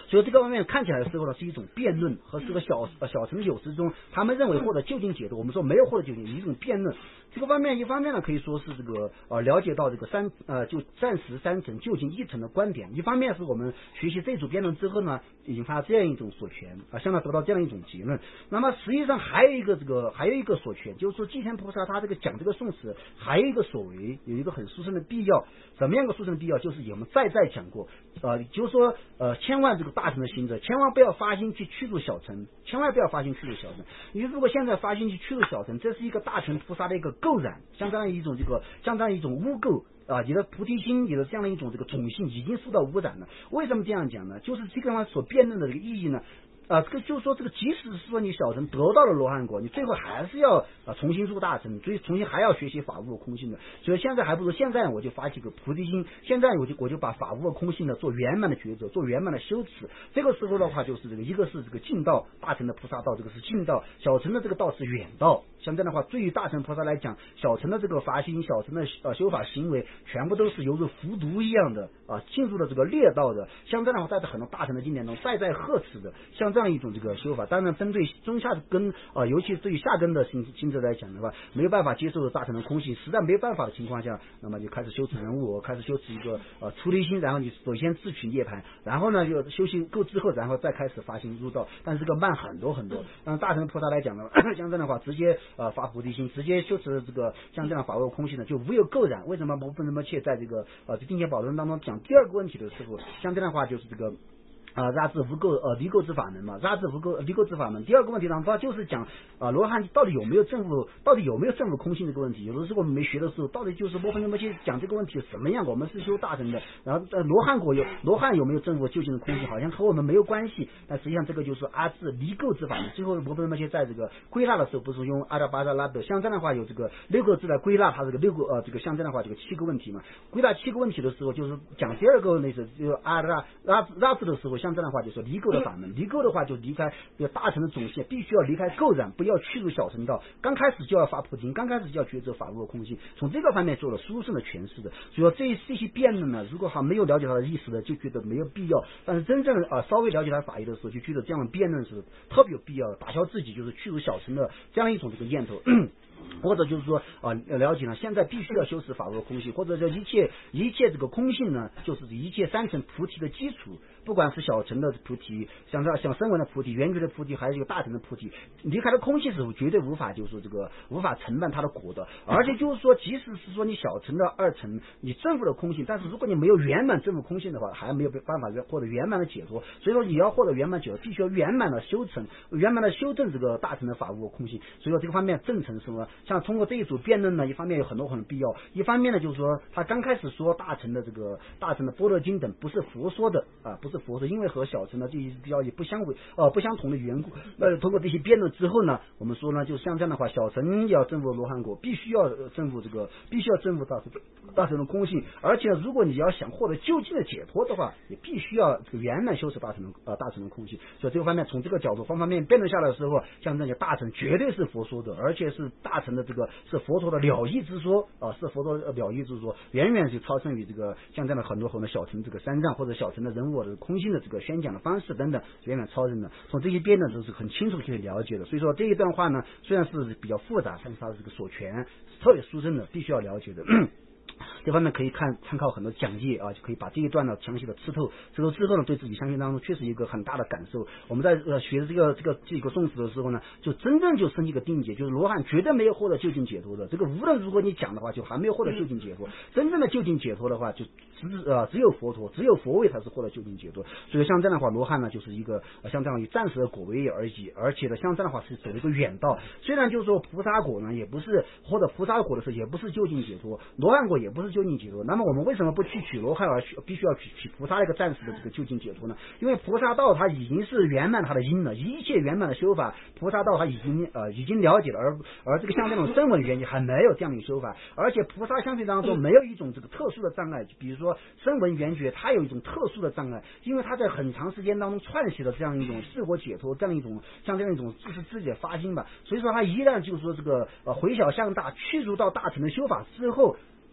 所以这个方面看起来的时候呢，是一种辩论和这个小乘有识中，他们认为获得究竟解脱，我们说没有获得究竟，一种辩论。这个方面一方面呢，可以说是这个了解到这个就暂时三层究竟一层的观点，一方面是我们学习这组辩论之后呢，引发这样一种所权向他得到这样一种结论。那么实际上还有一个所权，就是说济天菩萨他这个讲这个宋词还有一个所为，有一个很殊胜的必要。什么样的殊胜的必要？就是我们再讲过，就是说千万这个大乘的行者，千万不要发心去驱逐小乘，千万不要发心驱逐小乘。你如果现在发心去驱逐小乘，这是一个大乘菩萨的一个垢染，相当于一种污垢。你的菩提心，你的这样的一种这个种性已经受到污染了。为什么这样讲呢？就是这个地方所辩论的这个意义呢，这个就是说，这个即使是说你小乘得到了罗汉果，你最后还是要重新入大乘，所以重新还要学习法无空性的。所以现在还不如现在我就发起个菩提心，现在我就把法无空性的做圆满的抉择，做圆满的修持。这个时候的话，就是这个一个是这个近道，大乘的菩萨道，这个是近道；小乘的这个道是远道。像这样的话，对于大乘菩萨来讲，小乘的这个发心，小乘的修法行为，全部都是犹如伏毒一样的进入了这个劣道的。像这样的话，在很多大乘的经典中再呵斥的，像这样一种这个修法，当然针对中下根尤其对于下根的行者来讲的话，没有办法接受大乘的空性，实在没有办法的情况下，那么就开始修持人物，开始修持一个出离心，然后你首先自取涅槃，然后呢就修行够之后，然后再开始发心入道，但是这个慢很多。让大乘菩萨来讲呢，像这样的话，直接发菩提心，直接修持这个像这样法无空性的，就无有垢染。为什么不那么切在这个定解宝论当中讲第二个问题的时候，像这样的话就是这个拉致无垢离垢之法门嘛，拉致无垢离垢之法门。第二个问题呢，它就是讲罗汉到底有没有证悟空性这个问题。有的时候我们没学的时候，到底就是波分那么去讲这个问题什么样？我们是修大乘的，然后罗汉有没有证悟究竟的空性，好像和我们没有关系。但实际上这个就是阿致离垢之法门。最后波分那么去在这个归纳的时候，不是用阿达巴扎拉的，像这样的话有这个六个字来归纳它这个这个像这样的话这个7个问题嘛。归纳7个问题的时候，就是讲第二个那是就阿达拉致的时候。像这样的话，就说离垢的法门，离垢的话就离开大乘的种性，必须要离开垢染，不要去入小乘道。刚开始就要发菩提，刚开始就要抉择法无空性，从这个方面做了殊胜的诠释的。所以说这些辩论呢，如果还没有了解它的意思的，就觉得没有必要；但是真正稍微了解它法义的时候，就觉得这样的辩论是特别有必要的，打消自己就是去入小乘的这样一种这个念头。或者就是说了解了现在必须要修持法无空性，或者说一切这个空性呢，就是一切三乘菩提的基础。不管是小乘的菩提，像声闻的菩提、圆觉的菩提，还是一个大乘的菩提，离开了空性时候，绝对无法就是说这个无法承办它的果的。而且就是说，即使是说你小乘的二乘，你证悟了空性，但是如果你没有圆满证悟空性的话，还没有办法获得圆满的解脱。所以说，你要获得圆满解脱，必须要圆满的修成，圆满的修正这个大乘的法无空性。所以说这个方面正乘什么，像通过这一组辩论呢，一方面有很多必要，一方面呢就是说他刚开始说大乘的般若经等不是佛说的不是佛说，因为和小乘的这些比较也不相同的缘故。通过这些辩论之后呢，我们说呢，就像这样的话，小乘要证悟罗汉果，必须要证悟大乘的空性，而且如果你要想获得究竟的解脱的话，也必须要这个圆满修持大乘的空性。所以这个方面从这个角度方方面面辩论下来的时候，像这些大乘绝对是佛说的，而且是大乘的这个是佛陀的了义之说是佛陀的了义之说，远远是超胜于这个像这样的很多小乘这个三藏或者小乘的人我的空性的这个宣讲的方式等等，远远超人的。从这些辩论都是很清楚可以了解的。所以说这一段话呢，虽然是比较复杂，但是它的这个所权是特别殊胜的，必须要了解的。这方面可以参考很多讲解就可以把这一段呢详细的吃透之后呢，对自己相信当中确实一个很大的感受。我们在学这个宋词的时候呢，就真正就生一个定解，就是罗汉绝对没有获得究竟解脱的。这个无论如果你讲的话，就还没有获得究竟解脱。真正的究竟解脱的话，就只有佛陀，只有佛位才是获得究竟解脱。所以像这样的话，罗汉呢就是一个像这样以暂时的果位而已，而且呢像这样的话是走一个远道。虽然就是说菩萨果呢也不是，或者菩萨果的时候也不是究竟解脱，罗汉果也不是究竟解脱。那么我们为什么不去取罗汉，而必须要取菩萨的一个暂时的这个究竟解脱呢？因为菩萨道它已经是圆满它的因了，一切圆满的修法，菩萨道它已经了解了，而这个像这种声闻缘觉还没有这样的修法，而且菩萨相续当中没有一种这个特殊的障碍，比如说声闻缘觉它有一种特殊的障碍，因为它在很长时间当中串习了这样一种自我解脱，这样一种像这样一种自己的发心吧，所以说它依然就是说这个回小向大，去除到大乘的修法之后，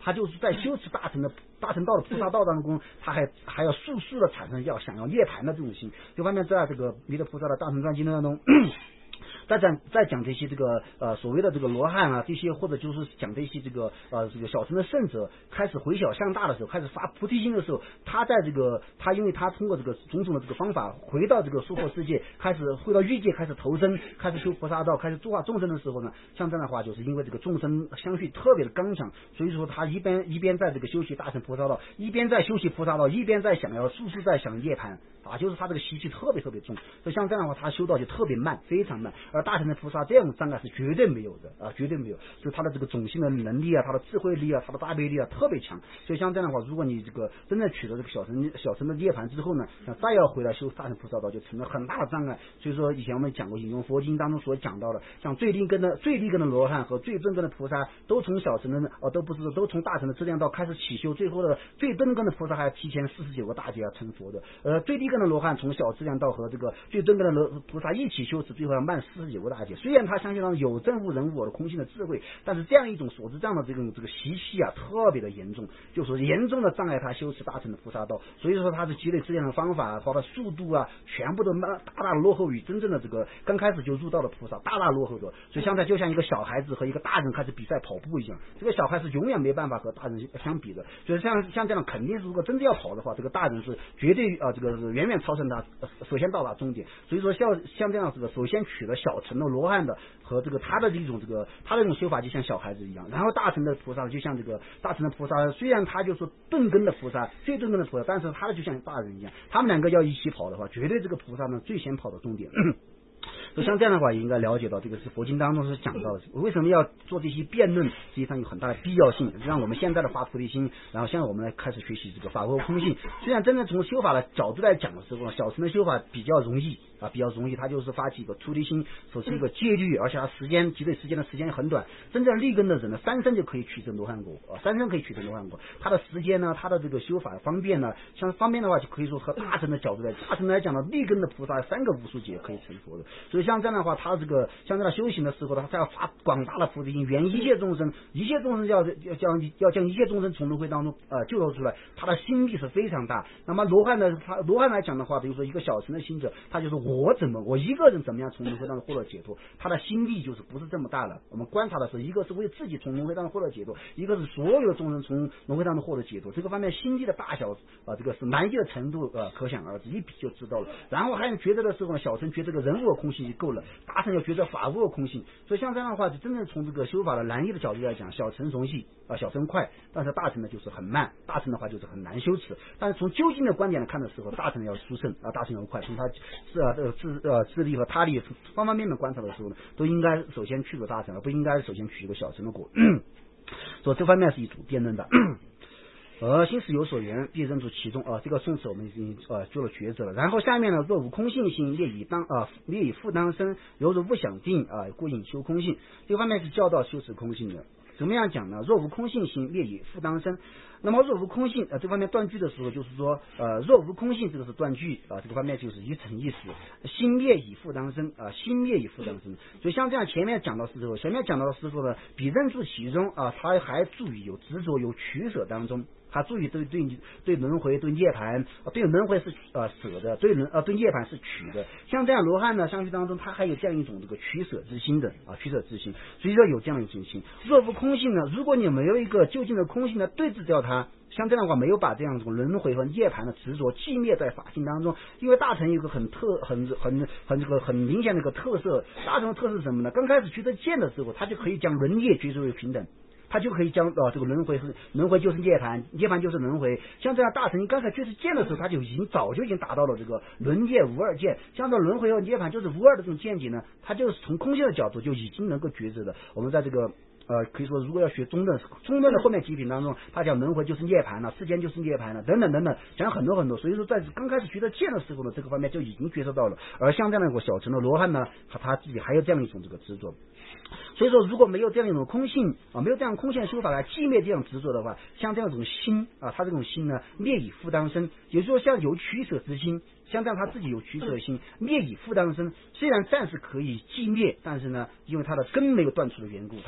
他就是在修持大乘道的菩萨道当中，他还要速速的产生想要涅槃的这种心。这方面在这个弥勒菩萨的大乘传经当中。再讲这些这个所谓的这个罗汉啊，这些或者就是讲这些这个小乘的圣者开始回小向大的时候，开始发菩提心的时候，他因为他通过这个种种的这个方法回到这个娑婆世界，开始回到欲界，开始投生，开始修菩萨道，开始度化众生的时候呢，像这样的话，就是因为这个众生相续特别的刚强，所以说他一边在这个修习大乘菩萨道，一边在修习菩萨道，一边在想要速速在想涅槃啊，就是他这个习气特别特别重，所以像这样的话，他修道就特别慢，非常慢。而大乘的菩萨这种障碍是绝对没有的啊，绝对没有，就是他的这个种性的能力啊，他的智慧力啊，他的大悲力啊特别强。所以像这样的话，如果你这个真正取得这个小乘的涅槃之后呢，再要回来修大乘菩萨道，就成了很大的障碍。所以说以前我们讲过，引用佛经当中所讲到的，像最利根的罗汉和最正根的菩萨，都从小乘的都从大乘的质量道开始起修，最后的最正根的菩萨还要提前49个大劫要成佛的，最利根的罗汉从小质量道和这个最正根的菩萨一起修持，最后要慢49个大劫。虽然他相信到有真无人我的空性的智慧，但是这样一种所知障的这个习气啊，特别的严重，就说严重的障碍他修持大乘的菩萨道。所以说他的积累质量的方法，他的速度啊，全部都大大落后于真正的这个刚开始就入道的菩萨，大大落后的。所以现在就像一个小孩子和一个大人开始比赛跑步一样，这个小孩是永远没办法和大人相比的。所以像这样肯定是，如果真的要跑的话，这个大人是绝对这个是远远超胜他，首先到达终点。所以说像这样子的，首先取了小乘的罗汉的和这个他的一种他的这种修法就像小孩子一样，然后大乘的菩萨就像这个大乘的菩萨，虽然他就是顿根的菩萨，最顿根的菩萨，但是他的就像大人一样，他们两个要一起跑的话，绝对这个菩萨呢最先跑到终点。所以像这样的话，也应该了解到这个是佛经当中是讲到的，为什么要做这些辩论，实际上有很大的必要性，让我们现在的发菩提心，然后现在我们来开始学习这个法国空性。虽然真的从修法的角度来讲的时候，小乘的修法比较容易，它就是发起一个出离心，所是一个戒律，而且它积累时间的时间很短。真正立根的人呢，3生就可以取得罗汉果，3生可以取得罗汉果。他的时间呢，他的这个修法方便呢，像方便的话，就可以说和大乘的角度来，大乘来讲呢，立根的菩萨3个无数劫可以成佛的。所以像这样的话，他这个像这样修行的时候，他要发广大的菩提心，圆一切众生，一切众生要将一切众生从轮回当中救赎出来，他的心力是非常大。那么罗汉来讲的话，比如说一个小乘的行者，他就是我一个人怎么样从轮回当中获得解脱，他的心力就是不是这么大了。我们观察的是，一个是为自己从轮回当中获得解脱，一个是所有众生从轮回当中获得解脱，这个方面心力的大小这个是难易的程度可想而知，一比就知道了。然后还有觉得的时候，小乘觉得这个人我空性就够了，大乘要觉得法我空性。所以像这样的话，就真正从这个修法的难易的角度来讲，小乘容易小乘快，但是大乘呢就是很慢，大乘的话就是很难修持。但是从究竟的观点来看的时候，大乘要殊胜大乘要快，从他智力和他力方方面面观察的时候呢，都应该首先去个大乘，而不应该首先取一个小乘的果。所以这方面是一组辩论的。心是有所缘，必认出其中这个宋词我们已经做了抉择了。然后下面呢，若无空性心，列以复当生，犹如不想定故应修空性。这个方面是教导修持空性的。怎么样讲呢？若无空性心，列以复当生。那么若无空性这方面断句的时候，就是说若无空性，这个是断句这个方面就是一层意思，心灭以复当生心灭以复当生。所以像这样前面讲到的时候呢，比认出其中他还注意有执着有取舍当中。他注意对轮回对涅槃，对轮回是舍的，对涅槃是取的。像这样罗汉呢，相续当中他还有这样一种这个取舍之心的取舍之心，所以说有这样一种心。若无空性呢，如果你没有一个究竟的空性的对治掉它，像这样的话，没有把这样一种轮回和涅槃的执着寂灭在法性当中。因为大乘有一个很明显的一个特色，大乘的特色是什么呢？刚开始觉得见的时候，他就可以将轮涅觉知为平等。他就可以将这个轮回就是涅槃，涅槃就是轮回。像这样大乘刚才觉知见的时候，他早就已经达到了这个轮涅无二见。像这轮回和涅槃就是无二的这种见解呢，他就是从空性的角度就已经能够觉知的。我们在这个可以说如果要学中论的后面几品当中，他讲轮回就是涅槃了，世间就是涅槃了，等等等等，讲很多很多。所以说在刚开始觉得见的时候呢，这个方面就已经觉受到了。而像这样的一个小乘的罗汉呢，他自己还有这样一种这个执着。所以说如果没有这样一种空性没有这样空性的修法来寂灭这样执着的话，像这样一种心他这种心呢，灭以复当生，也就是说像有取舍之心，像这样他自己有取舍心，灭以复当生。虽然暂时可以寂灭，但是呢，因为他的根没有断除的缘故，他的根本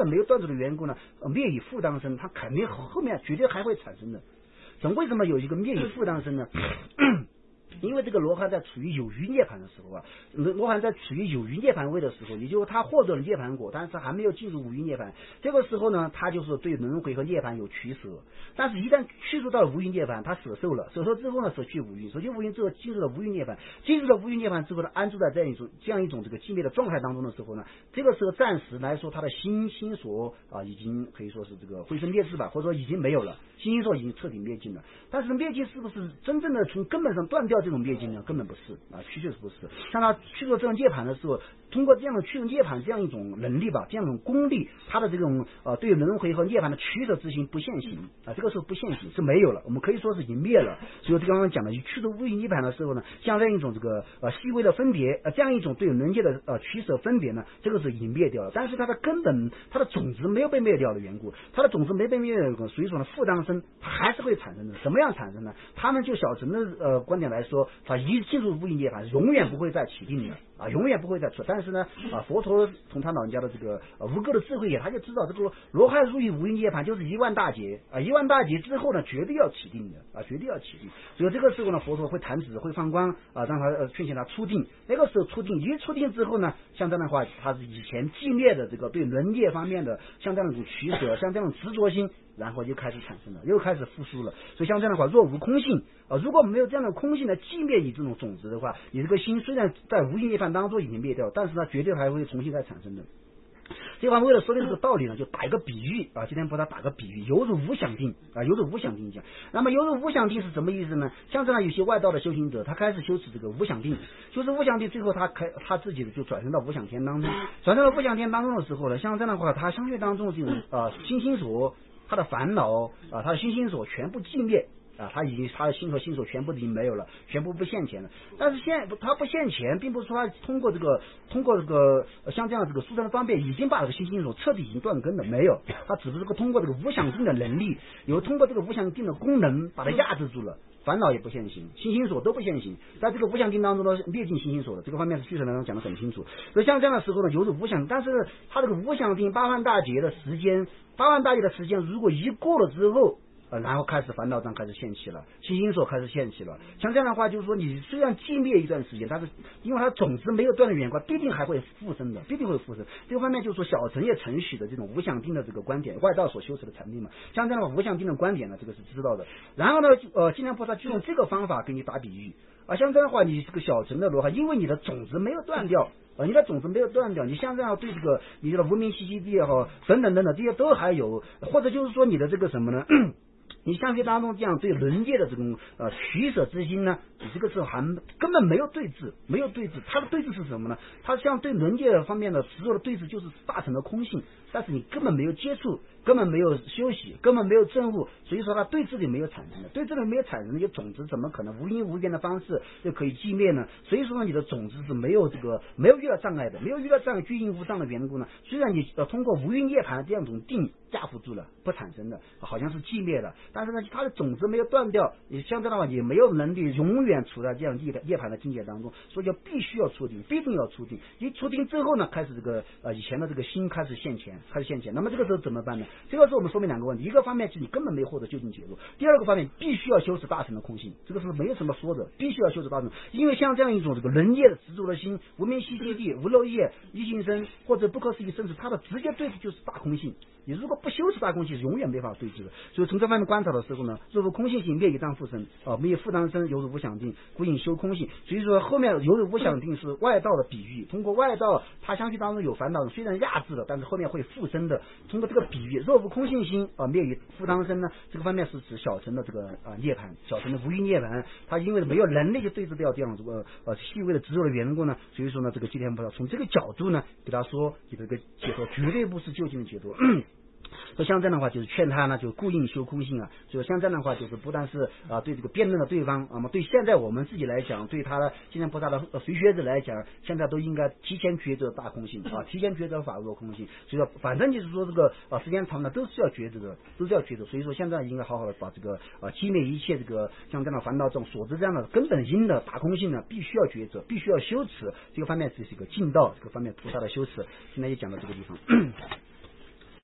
本没有断除的缘故呢，灭以复当生，它肯定后面绝对还会产生的。为什么有一个灭以复当生呢？因为这个罗汉在处于有余涅槃的时候啊，罗汉在处于有余涅槃位的时候，也就是他获得了涅槃果，但是还没有进入无余涅槃。这个时候呢，他就是对轮回和涅槃有取舍。但是，一旦去除到了无余涅槃，他舍受了，舍受之后呢，舍去无余，舍去无余之后，进入了无余涅槃，进入了无余涅槃之后呢，安住在这样一种这个寂灭的状态当中的时候呢，这个时候暂时来说，他的心所已经可以说是这个灰身灭智吧，或者说已经没有了，心所已经彻底灭尽了。但是灭尽是不是真正的从根本上断掉这种灭尽呢？根本不是啊，确实不是。像他去除这种涅槃的时候，通过这样的去除涅槃这样一种能力吧，这样一种功力，他的这种对轮回和涅槃的取舍之心不现行啊，这个时候不现行是没有了，我们可以说是已经灭了。所以刚刚讲的去除无余涅槃的时候呢，像这样一种这个细微的分别，这样一种对轮界的取舍分别呢，这个是已经灭掉了。但是它的根本，它的种子没有被灭掉的缘故，它的种子没被灭掉，所以说呢，复当生它还是会产生的。怎么样产生呢？他们就小乘的观点来说，它一进入无余涅槃，永远不会再起定的啊，永远不会再出。但是呢，佛陀从他老人家的这个无垢的智慧也，他就知道这个罗汉入于无余涅槃就是1万大劫啊，1万大劫之后呢，绝对要起定的啊，绝对要起定。所以这个时候呢，佛陀会弹指，会放光啊，让他劝请他出定。那个时候出定，一出定之后呢，像这样的话，他是以前寂灭的这个对轮界方面的像这样一种取舍，像这样执着心。然后又开始产生了，又开始复苏了。所以像这样的话，若无空性如果没有这样的空性的寂灭以这种种子的话，你这个心虽然在无余涅槃当中已经灭掉，但是它绝对还会重新再产生的。这块为了说明这个道理呢，就打一个比喻啊，今天帮他打个比喻，犹如无想定啊，犹如无想定讲。那么犹如无想定是什么意思呢？像这样有些外道的修行者，他开始修持这个无想定，就是无想定，最后他自己就转生到无想天当中，转生到无想天当中的时候呢，像这样的话，他相对当中这种心所。他的烦恼他的心所全部寂灭啊，他的心所全部已经没有了，全部不现前了。但是他不现前，并不是说他通过这个像这样这个殊胜的方便，已经把这个心所彻底已经断根了，没有。他只是通过这个无想定的能力，通过这个无想定的功能，把它压制住了。烦恼也不现行，心所都不现行，在这个无想定当中呢，灭尽心所的这个方面是俱舍当中讲得很清楚。所以像这样的时候呢，犹如无想，但是他这个无想定8万大劫的时间，如果一过了之后。然后开始烦恼障开始现起了，心所开始现起了。像这样的话，就是说你虽然寂灭一段时间，但是因为它种子没有断的缘故，必定还会复生的，必定会复生。这个方面就是说小乘也承许的这种无想定的这个观点，外道所修持的禅定嘛。像这样的话，无想定的观点呢，这个是知道的。然后呢，金刚菩萨就用这个方法给你打比喻像这样的话，你这个小乘的罗汉，因为你的种子没有断掉。你的种子没有断掉，你像这样对这个你的无明习气地也好，等等这些都还有，或者就是说你的这个什么呢？你相对当中这样对轮界的这种取舍之心呢，你这个时候还根本没有对峙，它的对峙是什么呢？它像对轮界方面的执着的对峙，就是大乘的空性，但是你根本没有接触，根本没有休息，根本没有证悟，所以说它对峙力没有产生的，对峙力没有产生的，这种子怎么可能无因无缘的方式就可以寂灭呢？所以说你的种子是没有遇到障碍的，没有遇到障碍具应无障的缘故呢，虽然你通过无余涅槃这样一种定架扶住了，不产生的，好像是寂灭的，但是呢，它的种子没有断掉，你像这样的话也没有能力永远处在这样涅槃的境界当中，所以就必须要出定，必定要出定。一出定之后呢，开始这个以前的这个心开始现前。那么这个时候怎么办呢？这个时候我们说明两个问题，一个方面是你根本没有获得究竟解脱，第二个方面必须要修持大乘的空性，这个是没有什么说的，必须要修持大乘。因为像这样一种这个轮界的执着的心，无明习气地、无漏业、一心生或者不可思议生死，它的直接对峙就是大空性。你如果不修持大空性，是永远没法对峙的。所以从这方面观察的时候呢，若无空性性，灭以障复生灭复当生，犹如无想定，故应修空性。所以说后面犹如无想定是外道的比喻，通过外道他相续当中有烦恼，虽然压制了，但是后面会复生的。通过这个比喻，若无空性心灭以复当生呢，这个方面是指小乘的这个涅槃，小乘的无余涅槃，他因为没有能力去对峙掉这样这个细微的执着的缘故呢，所以说呢，这个今天不知道从这个角度呢，给他说你这个解脱绝对不是究竟的解脱。所以像这样的话，就是劝他呢，就故应修空性所以像这样的话，就是不但是对这个辩论的对方对现在我们自己来讲，对他的今天菩萨的随学者来讲，现在都应该提前抉择大空性提前抉择法若空性。所以说，反正就是说这个时间长了都是要抉择的，所以说现在应该好好的把这个击灭一切这个像这样的烦恼这种所知这样的根本因的大空性呢，必须要抉择，必须要修持。这个方面是一个进道这个方面菩萨的修持。现在也讲到这个地方。